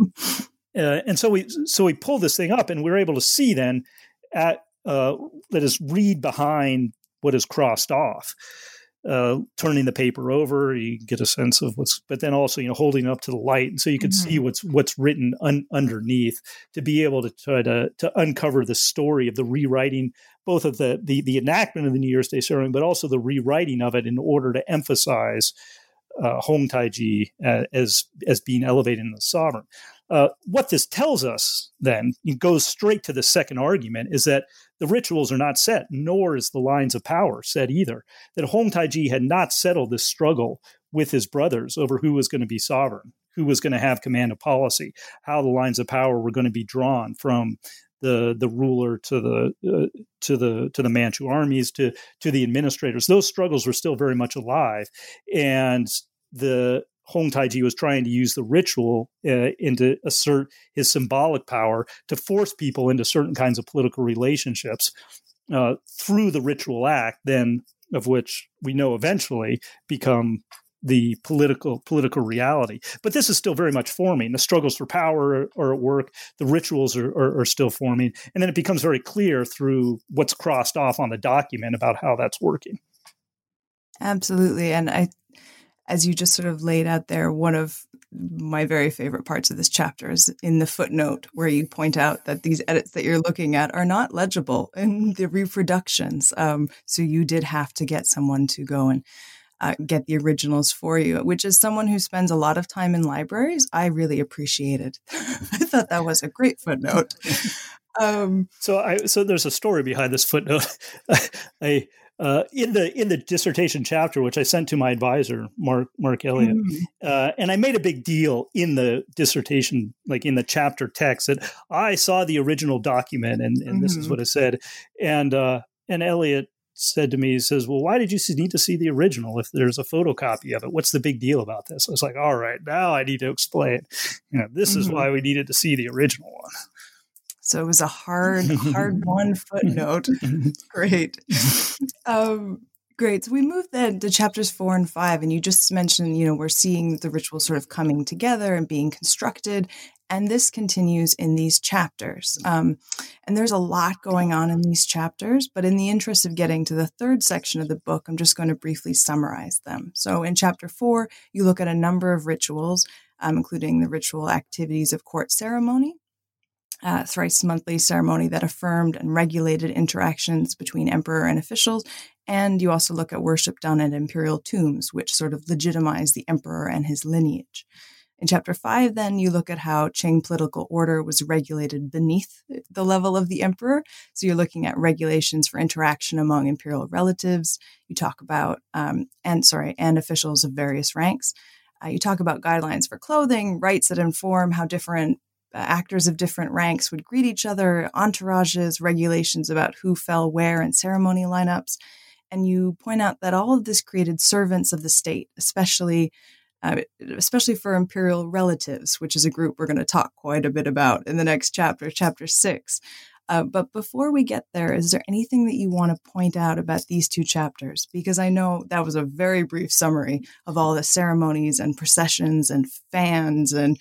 uh, and so we, so we pulled this thing up, and we were able to see then at. Uh, let us read behind what is crossed off, uh, turning the paper over, you get a sense of what's, but then also, you know, holding up to the light. And so you can mm-hmm. see what's, what's written un, underneath to be able to try to, to uncover the story of the rewriting, both of the, the, the enactment of the New Year's Day ceremony, but also the rewriting of it in order to emphasize uh, Hong Taiji uh, as, as being elevated in the sovereign. Uh, what this tells us then, it goes straight to the second argument, is that the rituals are not set, nor is the lines of power set either. That Hong Taiji had not settled this struggle with his brothers over who was going to be sovereign, who was going to have command of policy, how the lines of power were going to be drawn from the the ruler to the uh, to the to the Manchu armies to to the administrators. Those struggles were still very much alive, and the Hong Taiji was trying to use the ritual uh, and to assert his symbolic power to force people into certain kinds of political relationships uh, through the ritual act, then of which we know eventually become the political political reality. But this is still very much forming. The struggles for power are, are at work. The rituals are, are, are still forming. And then it becomes very clear through what's crossed off on the document about how that's working. Absolutely. And I as you just sort of laid out there, one of my very favorite parts of this chapter is in the footnote where you point out that these edits that you're looking at are not legible in the reproductions. Um, so you did have to get someone to go and uh, get the originals for you, which is someone who spends a lot of time in libraries. I really appreciated. I thought that was a great footnote. Um, so I, so there's a story behind this footnote. I, uh, in the in the dissertation chapter, which I sent to my advisor, Mark Mark Elliott, mm-hmm. uh, and I made a big deal in the dissertation, like in the chapter text, that I saw the original document, and, and mm-hmm. this is what it said. And uh, and Elliott said to me, he says, "Well, why did you need to see the original if there's a photocopy of it? What's the big deal about this?" I was like, "All right, now I need to explain. You know, this mm-hmm. is why we needed to see the original one." So it was a hard, hard one footnote. Great. Um, great. So we moved then to chapters four and five, and you just mentioned, you know, we're seeing the ritual sort of coming together and being constructed, and this continues in these chapters. Um, and there's a lot going on in these chapters, but in the interest of getting to the third section of the book, I'm just going to briefly summarize them. So in chapter four, you look at a number of rituals, um, including the ritual activities of court ceremony, Uh, thrice monthly ceremony that affirmed and regulated interactions between emperor and officials. And you also look at worship done at imperial tombs, which sort of legitimized the emperor and his lineage. In chapter five, then, you look at how Qing political order was regulated beneath the level of the emperor. So you're looking at regulations for interaction among imperial relatives. You talk about, um, and sorry, and officials of various ranks. Uh, you talk about guidelines for clothing, rites that inform how different Uh, actors of different ranks would greet each other, entourages, regulations about who fell where in ceremony lineups. And you point out that all of this created servants of the state, especially uh, especially for imperial relatives, which is a group we're going to talk quite a bit about in the next chapter, chapter six. Uh, but before we get there, is there anything that you want to point out about these two chapters? Because I know that was a very brief summary of all the ceremonies and processions and fans and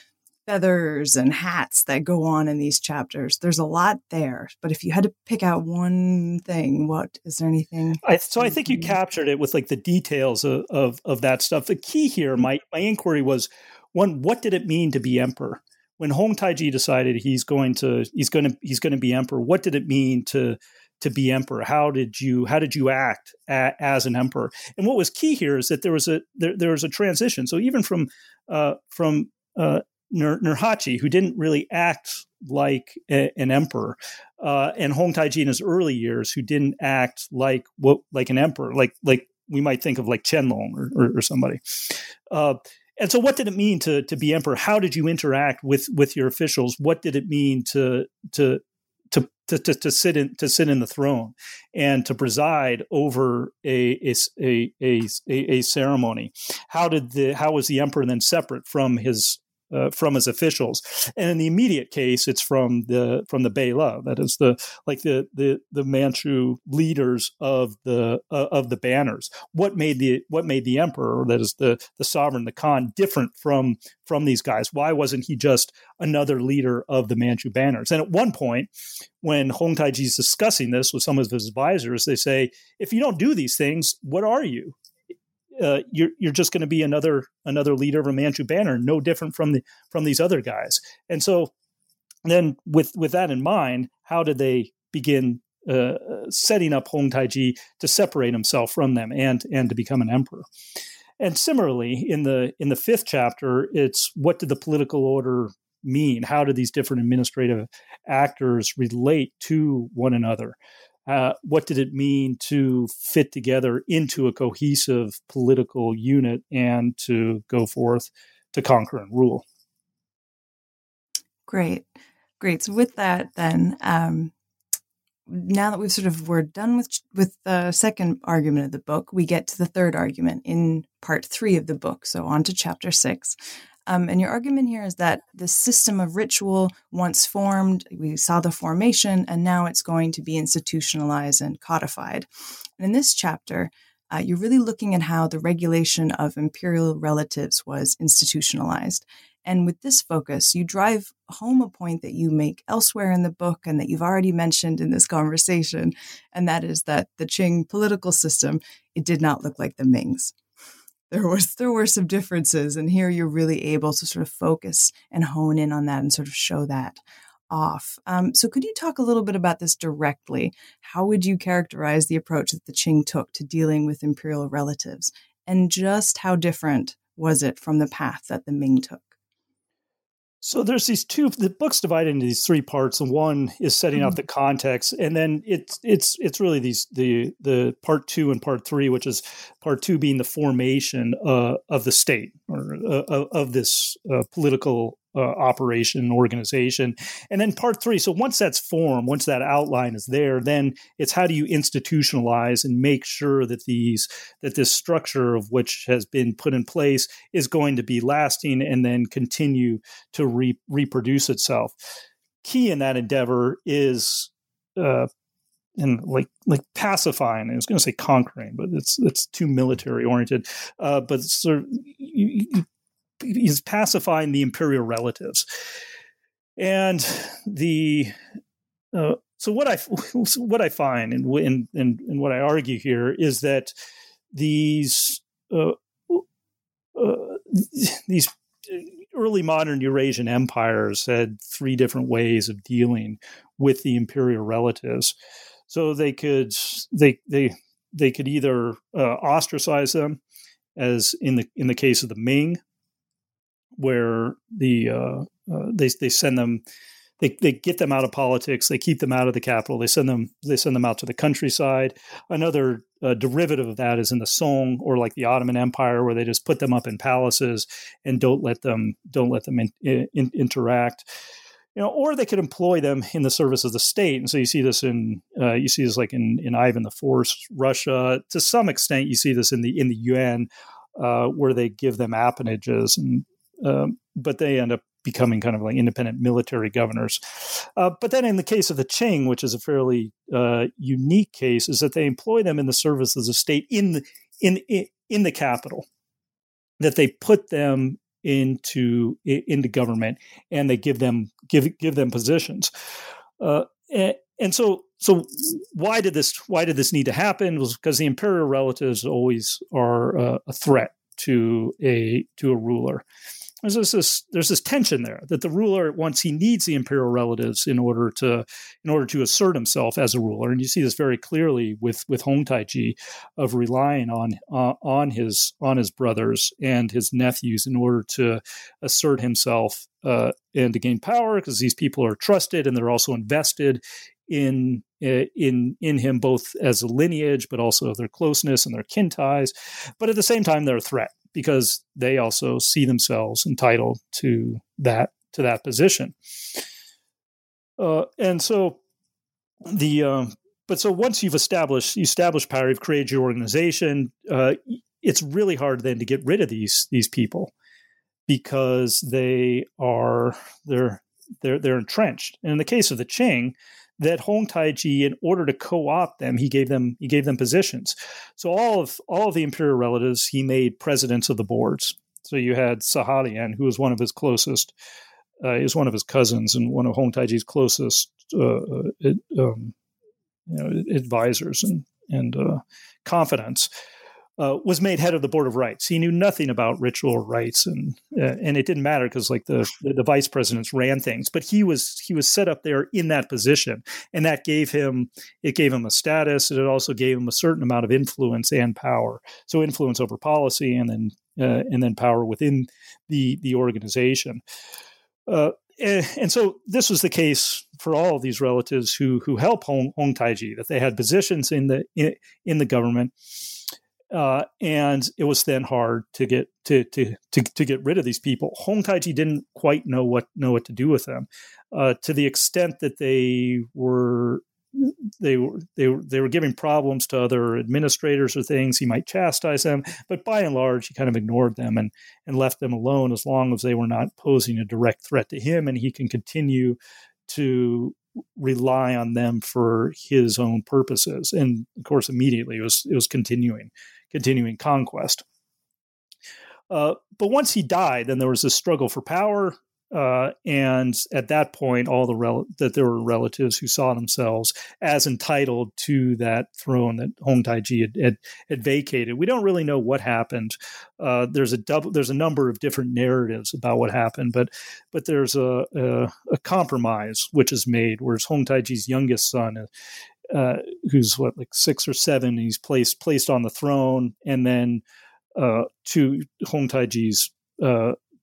feathers and hats that go on in these chapters. There's a lot there, but if you had to pick out one thing, what is there anything? I, so I think you captured it with like the details of, of, of that stuff. The key here, my, my inquiry was, one, what did it mean to be emperor? When Hong Taiji decided he's going to, he's going to, he's going to be emperor, what did it mean to, to be emperor? How did you, how did you act a, as an emperor? And what was key here is that there was a, there, there was a transition. So even from, uh, from, uh, Nurhaci, who didn't really act like a, an emperor, uh, and Hong Taiji in his early years, who didn't act like what like an emperor, like like we might think of like Qianlong or, or, or somebody. Uh, and so, what did it mean to to be emperor? How did you interact with with your officials? What did it mean to to to to, to, to sit in to sit in the throne and to preside over a a a a, a ceremony? How did the how was the emperor then separate from his Uh, from his officials? And in the immediate case, it's from the from the Beila, that is the like the the the Manchu leaders of the uh, of the banners. What made the what made the emperor, that is the the sovereign, the Khan, different from from these guys? Why wasn't he just another leader of the Manchu banners? And at one point, when Hong Taiji is discussing this with some of his advisors, they say, "If you don't do these things, what are you? Uh, you're you're just going to be another another leader of a Manchu banner, no different from the from these other guys." And so, then with with that in mind, how did they begin uh, setting up Hong Taiji to separate himself from them and and to become an emperor? And similarly, in the in the fifth chapter, it's what did the political order mean? How did these different administrative actors relate to one another? Uh, what did it mean to fit together into a cohesive political unit and to go forth to conquer and rule? Great. Great. So with that, then, um, now that we've sort of, we're done with, with the second argument of the book, we get to the third argument in part three of the book. So on to chapter six. Um, and your argument here is that the system of ritual, once formed, we saw the formation, and now it's going to be institutionalized and codified. And in this chapter, uh, you're really looking at how the regulation of imperial relatives was institutionalized. And with this focus, you drive home a point that you make elsewhere in the book and that you've already mentioned in this conversation, and that is that the Qing political system, it did not look like the Ming's. There was there were some differences, and here you're really able to sort of focus and hone in on that and sort of show that off. Um, so could you talk a little bit about this directly? How would you characterize the approach that the Qing took to dealing with imperial relatives, and just how different was it from the path that the Ming took? So there's these two, the book's divided into these three parts, and one is setting mm-hmm. out the context, and then it's it's it's really these the the part two and part three, which is part two being the formation uh, of the state or uh, of this uh, political uh, operation organization, and then part three. So once that's formed, once that outline is there, then it's how do you institutionalize and make sure that these that this structure of which has been put in place is going to be lasting and then continue to re- reproduce itself. Key in that endeavor is uh, and like like pacifying. I was going to say conquering, but it's it's too military oriented. Uh, but sort of, you, you, he's pacifying the imperial relatives, and the uh, so what I what I find and and and, and what I argue here is that these uh, uh, these early modern Eurasian empires had three different ways of dealing with the imperial relatives. So they could they they they could either uh, ostracize them, as in the in the case of the Ming, where the uh, uh, they they send them they they get them out of politics, they keep them out of the capital, they send them they send them out to the countryside. Another uh, derivative of that is in the Song, or like the Ottoman Empire, where they just put them up in palaces and don't let them don't let them in, in, interact. You know, or they could employ them in the service of the state, and so you see this in uh, you see this like in, in Ivan the Fourth's Russia. To some extent, you see this in the in the Yuan, uh, where they give them appanages, and um, but they end up becoming kind of like independent military governors. Uh, but then in the case of the Qing, which is a fairly uh, unique case, is that they employ them in the service of the state in the in in, in the capital. That they put them into into government, and they give them give give them positions, uh, and, and so so why did this why did this need to happen? It was because the imperial relatives always are uh, a threat to a to a ruler. There's this there's this tension there that the ruler, once he needs the imperial relatives in order to in order to assert himself as a ruler, and you see this very clearly with with Hong Taiji, of relying on uh, on his on his brothers and his nephews in order to assert himself uh, and to gain power, because these people are trusted and they're also invested in in in him, both as a lineage but also their closeness and their kin ties. But at the same time, they're a threat, because they also see themselves entitled to that to that position. Uh, and so the um, but so once you've established you establish power, you've created your organization. Uh, it's really hard then to get rid of these these people, because they are they're they're they're entrenched. And in the case of the Qing, that Hong Taiji, in order to co-opt them, he gave them he gave them positions. So all of all of the imperial relatives, he made presidents of the boards. So you had Sahalian, who was one of his closest, uh, he was one of his cousins and one of Hong Taiji's closest uh, um, you know, advisors and and uh, confidants. Uh, was made head of the Board of Rites. He knew nothing about ritual rites, and uh, and it didn't matter, because like the, the the vice presidents ran things. But he was he was set up there in that position, and that gave him it gave him a status, and it also gave him a certain amount of influence and power. So influence over policy, and then uh, and then power within the the organization. Uh, and, and so this was the case for all of these relatives who who helped Hong, Hong Taiji, that they had positions in the in, in the government. Uh, and it was then hard to get to, to to to get rid of these people. Hong Taiji didn't quite know what know what to do with them, uh, to the extent that they were they were they were they were giving problems to other administrators or things. He might chastise them, but by and large, he kind of ignored them and and left them alone, as long as they were not posing a direct threat to him, and he can continue to rely on them for his own purposes. And of course, immediately it was it was continuing. continuing conquest. Uh, but once he died, then there was this struggle for power. Uh, and at that point, all the rel- that there were relatives who saw themselves as entitled to that throne that Hong Taiji had, had, had vacated. We don't really know what happened. Uh, there's a double, there's a number of different narratives about what happened, but but there's a, a, a compromise which is made, whereas Hong Taiji's youngest son, Uh, who's what, like six or seven, he's placed placed on the throne, and then uh, to Hong Taiji's uh,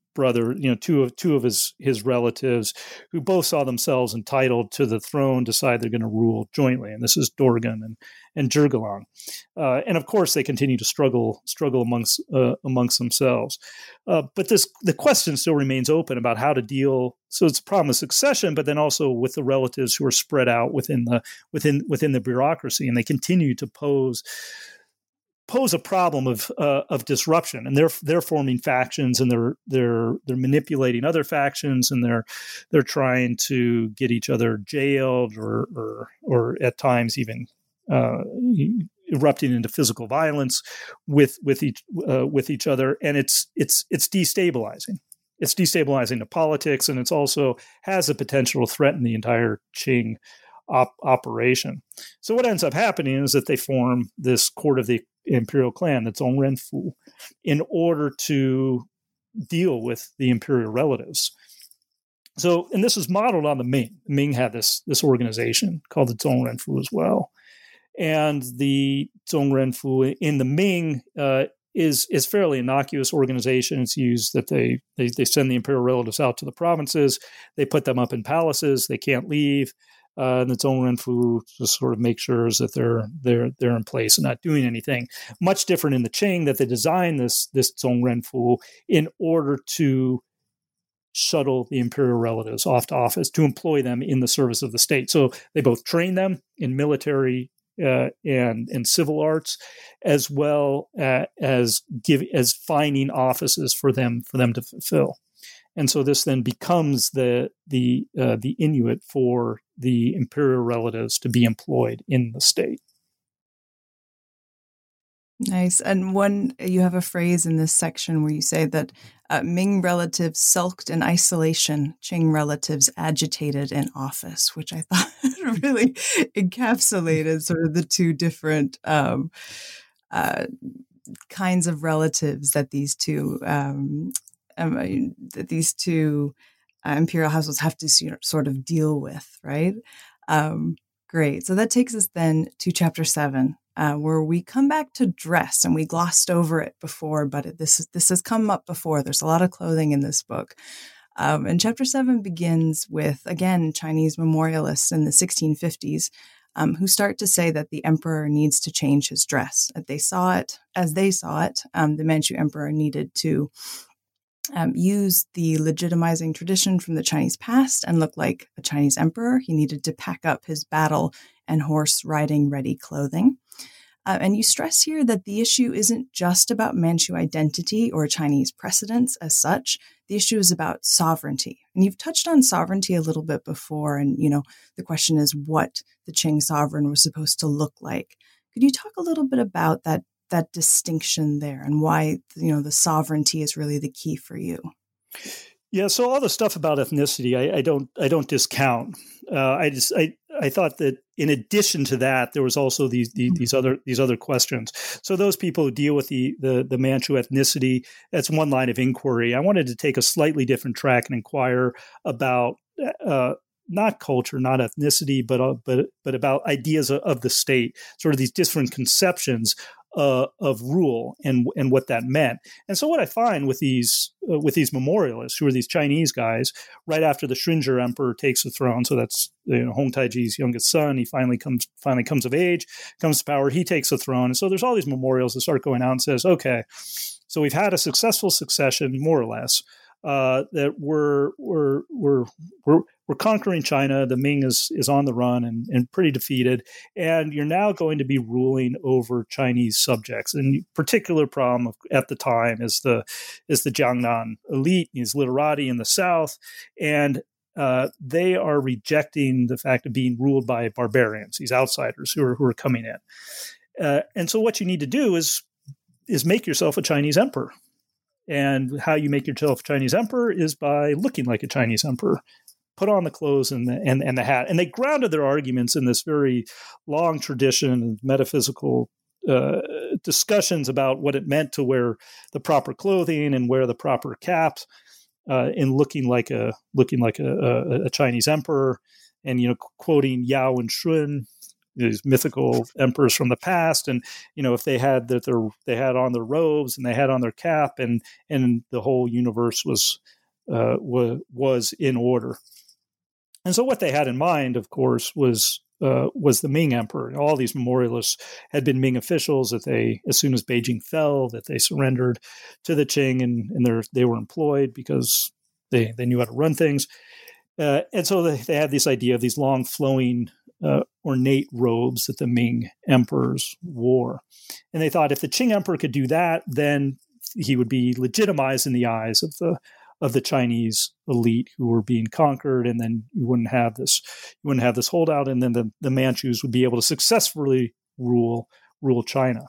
brother, you know, two of two of his his relatives, who both saw themselves entitled to the throne, decide they're going to rule jointly, and this is Dorgan and and Jurgalang, uh, and of course they continue to struggle struggle amongst uh, amongst themselves. Uh, but this the question still remains open about how to deal. So it's a problem of succession, but then also with the relatives who are spread out within the within within the bureaucracy, and they continue to pose. pose a problem of uh, of disruption, and they're they're forming factions, and they're they're they're manipulating other factions, and they're they're trying to get each other jailed, or or or at times even uh, erupting into physical violence with with each uh, with each other, and it's it's it's destabilizing. It's destabilizing the politics, and it's also has the potential to threaten the entire Qing op- operation. So what ends up happening is that they form this court of the imperial clan, the Zhongrenfu, in order to deal with the imperial relatives. So, and this is modeled on the Ming. Ming had this this organization called the Zhongrenfu as well, and the Zhongrenfu in the Ming uh, is is fairly innocuous organization. It's used that they, they they send the imperial relatives out to the provinces, they put them up in palaces, they can't leave. Uh, and the Zhongrenfu just sort of make sure that they're they're they're in place and not doing anything. Much different in the Qing, that they designed this this Zhongrenfu in order to shuttle the imperial relatives off to office, to employ them in the service of the state. So they both train them in military uh, and and civil arts, as well uh, as give as finding offices for them for them to fulfill. And so this then becomes the the uh, the Inuit for the imperial relatives to be employed in the state. Nice. And one, you have a phrase in this section where you say that uh, Ming relatives sulked in isolation, Qing relatives agitated in office, which I thought really encapsulated sort of the two different um, uh, kinds of relatives that these two um, um, that these two uh, imperial households have to you know, sort of deal with, right? Um, great. So that takes us then to chapter seven. Uh, where we come back to dress, and we glossed over it before, but it, this this has come up before. There's a lot of clothing in this book. Um, and chapter seven begins with, again, Chinese memorialists in the sixteen fifties um, who start to say that the emperor needs to change his dress. That they saw it, as they saw it, um, the Manchu emperor needed to um, use the legitimizing tradition from the Chinese past and look like a Chinese emperor. He needed to pack up his battle and horse riding ready clothing. Uh, and you stress here that the issue isn't just about Manchu identity or Chinese precedents as such. The issue is about sovereignty. And you've touched on sovereignty a little bit before. And, you know, the question is what the Qing sovereign was supposed to look like. Could you talk a little bit about that, that distinction there and why, you know, the sovereignty is really the key for you? Yeah, so all the stuff about ethnicity, I, I don't, I don't discount. Uh, I just, I, I thought that in addition to that, there was also these, these, these other, these other questions. So those people who deal with the, the, the Manchu ethnicity, that's one line of inquiry. I wanted to take a slightly different track and inquire about uh, not culture, not ethnicity, but uh, but but about ideas of, of the state, sort of these different conceptions Uh, of rule and and what that meant. And so what I find with these uh, with these memorialists, who are these Chinese guys, right after the Shrinzhi emperor takes the throne, so that's you know, Hong Taiji's youngest son, he finally comes finally comes of age, comes to power, he takes the throne. And so there's all these memorials that start going out and says, okay, so we've had a successful succession, more or less, uh, that we're we're we're we're we're conquering China. The Ming is is on the run and, and pretty defeated, and you're now going to be ruling over Chinese subjects. And particular problem of, at the time is the is the Jiangnan elite, these literati in the south, and uh, they are rejecting the fact of being ruled by barbarians, these outsiders who are who are coming in. Uh, and so what you need to do is is make yourself a Chinese emperor. And how you make yourself a Chinese emperor is by looking like a Chinese emperor. Put on the clothes and the, and, and the hat. And they grounded their arguments in this very long tradition of metaphysical uh, discussions about what it meant to wear the proper clothing and wear the proper caps uh, in looking like a looking like a, a, a Chinese emperor. And, you know, quoting Yao and Shun, these mythical emperors from the past, and you know if they had that their they had on their robes and they had on their cap, and and the whole universe was uh, was was in order. And so what they had in mind, of course, was uh, was the Ming emperor. All these memorialists had been Ming officials that they, as soon as Beijing fell, that they surrendered to the Qing, and and they were employed because they they knew how to run things. Uh, and so they, they had this idea of these long flowing uh, ornate robes that the Ming emperors wore. And they thought if the Qing emperor could do that, then he would be legitimized in the eyes of the of the Chinese elite who were being conquered, and then you wouldn't have this you wouldn't have this holdout, and then the, the Manchus would be able to successfully rule rule China.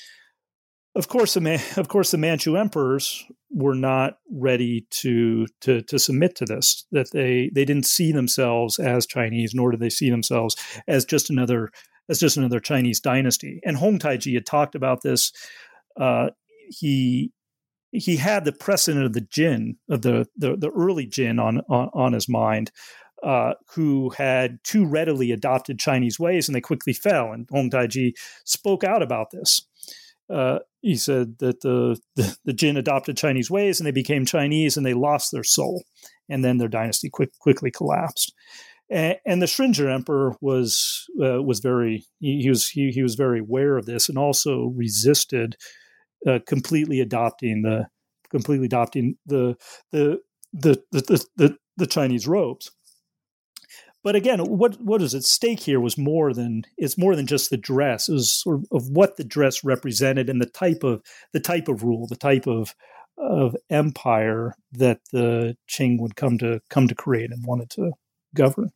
Of course, the of course the Manchu emperors were not ready to to to submit to this. That they they didn't see themselves as Chinese, nor did they see themselves as just another as just another Chinese dynasty. And Hong Taiji had talked about this. Uh, he he had the precedent of the Jin, of the the, the early Jin on, on on his mind, uh, who had too readily adopted Chinese ways, and they quickly fell. And Hong Taiji spoke out about this. Uh, he said that the, the the Jin adopted Chinese ways, and they became Chinese, and they lost their soul, and then their dynasty quick, quickly collapsed. And, and the Shringer emperor was uh, was very he, he was he, he was very aware of this, and also resisted uh, completely adopting the completely adopting the the the the the, the, the Chinese robes. But again, what what is at stake here was more than it's more than just the dress. It was sort of, of what the dress represented and the type of the type of rule, the type of of empire that the Qing would come to come to create and wanted to govern.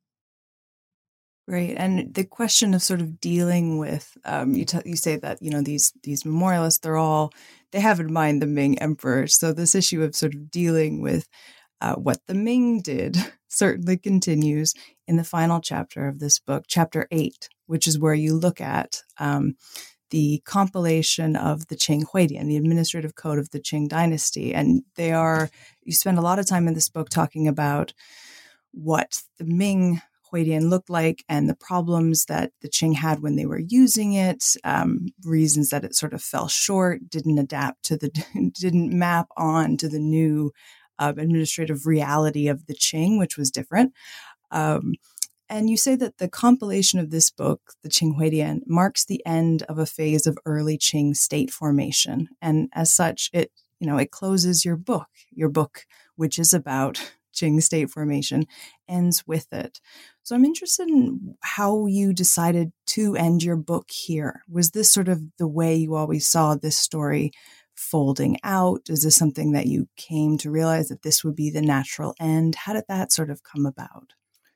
Right, and the question of sort of dealing with um, you t- you say that you know these these memorialists, they're all they have in mind the Ming emperors. So this issue of sort of dealing with Uh, what the Ming did certainly continues in the final chapter of this book, chapter eight, which is where you look at um, the compilation of the Qing Huidian, the administrative code of the Qing dynasty. And they are, you spend a lot of time in this book talking about what the Ming Huidian looked like and the problems that the Qing had when they were using it, um, reasons that it sort of fell short, didn't adapt to the, didn't map on to the new Uh, administrative reality of the Qing, which was different. Um, and you say that the compilation of this book, the Qing Huidian, marks the end of a phase of early Qing state formation. And as such, it, you know, it closes your book. Your book, which is about Qing state formation, ends with it. So I'm interested in how you decided to end your book here. Was this sort of the way you always saw this story folding out? Is this something that you came to realize that this would be the natural end? How did that sort of come about?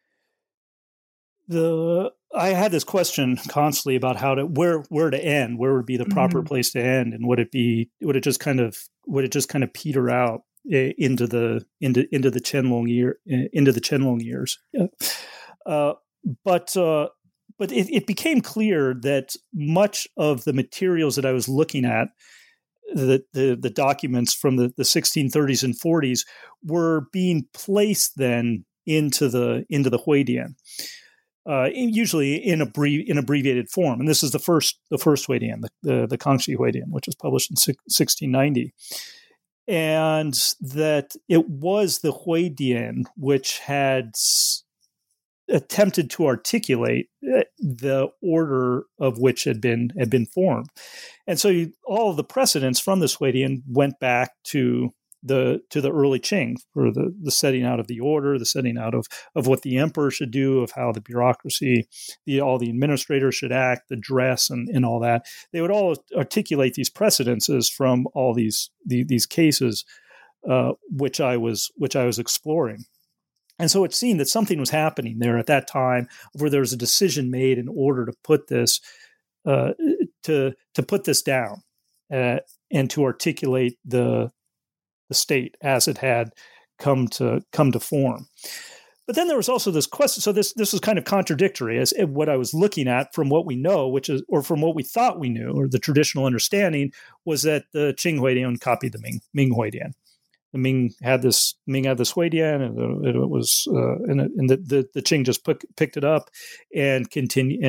The I had this question constantly about how to where where to end, where would be the proper mm-hmm. place to end, and would it be would it just kind of would it just kind of peter out into the into into the Qianlong year into the Qianlong years? Yeah. Uh, but uh, but it, it became clear that much of the materials that I was looking at, The, the the documents from the, the sixteen thirties and forties, were being placed then into the into the Huidian, uh, usually in a brief in abbreviated form. And this is the first the first Huidian, the the, the Kangxi Huidian, which was published in sixteen ninety, and that it was the Huidian which had s- attempted to articulate the order of which had been had been formed. And so you, all of the precedents from this Huidian went back to the to the early Qing for the, the setting out of the order, the setting out of, of what the emperor should do, of how the bureaucracy, the all the administrators should act, the dress and, and all that. They would all articulate these precedences from all these the, these cases, uh, which I was which I was exploring. And so it seemed that something was happening there at that time, where there was a decision made in order to put this uh, to to put this down uh, and to articulate the the state as it had come to come to form. But then there was also this question. So this this was kind of contradictory as what I was looking at from what we know, which is or from what we thought we knew, or the traditional understanding was that the Qing Huidian copied the Ming Ming Huidian. The Ming had this Ming had this Huidian, and it, it was uh, and, and the, the the Qing just put, picked it up and continue and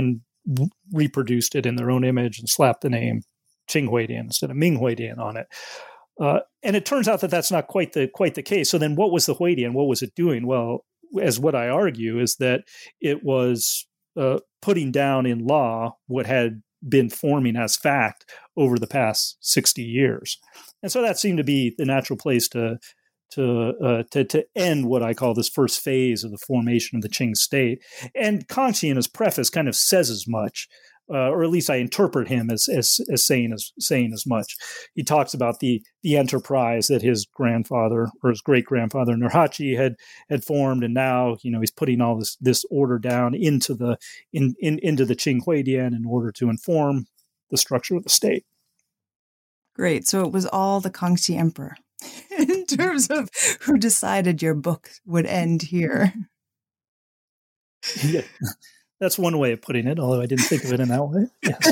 reproduced it in their own image and slapped the name Qing Huidian instead of Ming Huidian on it. Uh, and it turns out that that's not quite the quite the case. So then what was the Huidian? What was it doing? Well, as what I argue is that it was uh, putting down in law what had been forming as fact over the past sixty years. And so that seemed to be the natural place to to uh, to, to end what I call this first phase of the formation of the Qing state. And Kangxi in his preface kind of says as much. Uh, or at least I interpret him as as, as saying as saying as much. He talks about the the enterprise that his grandfather or his great grandfather Nurhaci had had formed, and now you know he's putting all this this order down into the in, in into the Qing Huidian in order to inform the structure of the state. Great. So it was all the Kangxi Emperor in terms of who decided your book would end here. Yeah. That's one way of putting it, although I didn't think of it in that way.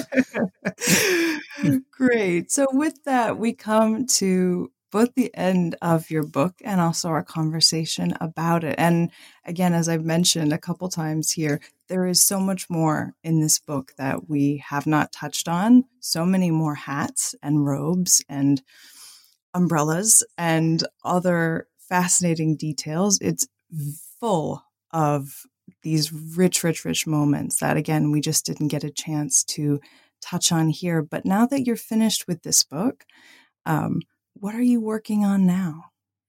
Yes. Great. So with that, we come to both the end of your book and also our conversation about it. And again, as I've mentioned a couple times here, there is so much more in this book that we have not touched on. So many more hats and robes and umbrellas and other fascinating details. It's full of these rich, rich, rich moments that, again, we just didn't get a chance to touch on here. But now that you're finished with this book, um, what are you working on now?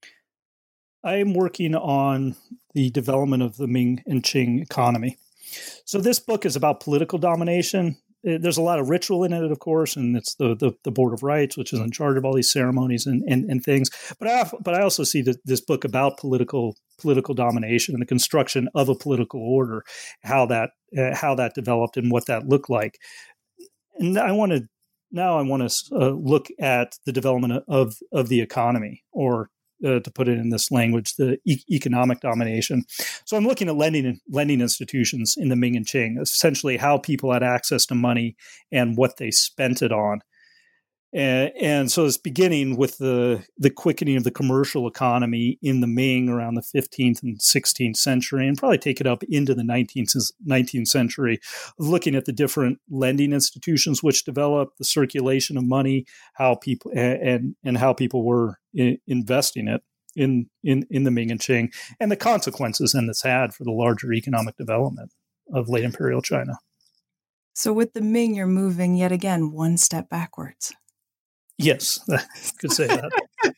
I am working on the development of the Ming and Qing economy. So this book is about political domination. There's a lot of ritual in it, of course, and it's the, the, the Board of Rites, which is in charge of all these ceremonies and, and, and things. But I but I also see that this book about political political domination and the construction of a political order, how that uh, how that developed and what that looked like. And I want to now I want to uh, look at the development of of the economy, or Uh, to put it in this language, the e- economic domination. So I'm looking at lending lending institutions in the Ming and Qing, essentially how people had access to money and what they spent it on. And, and so it's beginning with the, the quickening of the commercial economy in the Ming around the fifteenth and sixteenth century, and probably take it up into the nineteenth, nineteenth century, looking at the different lending institutions which developed, the circulation of money, how people and and how people were in, investing it in, in, in the Ming and Qing, and the consequences then this had for the larger economic development of late imperial China. So with the Ming, you're moving yet again one step backwards. Yes, I could say that.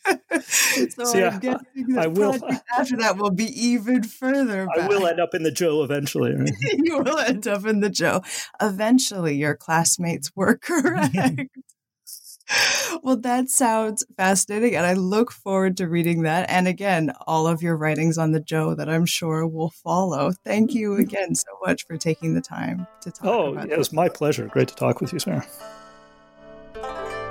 So See, I'm I, guessing the I will. after that will be even further back. I will end up in the Zhou eventually. Right? You will end up in the Zhou. Eventually, your classmates were correct. Well, that sounds fascinating, and I look forward to reading that. And again, all of your writings on the Zhou that I'm sure will follow. Thank you again so much for taking the time to talk oh, about it was my pleasure. Great to talk with you, Sarah.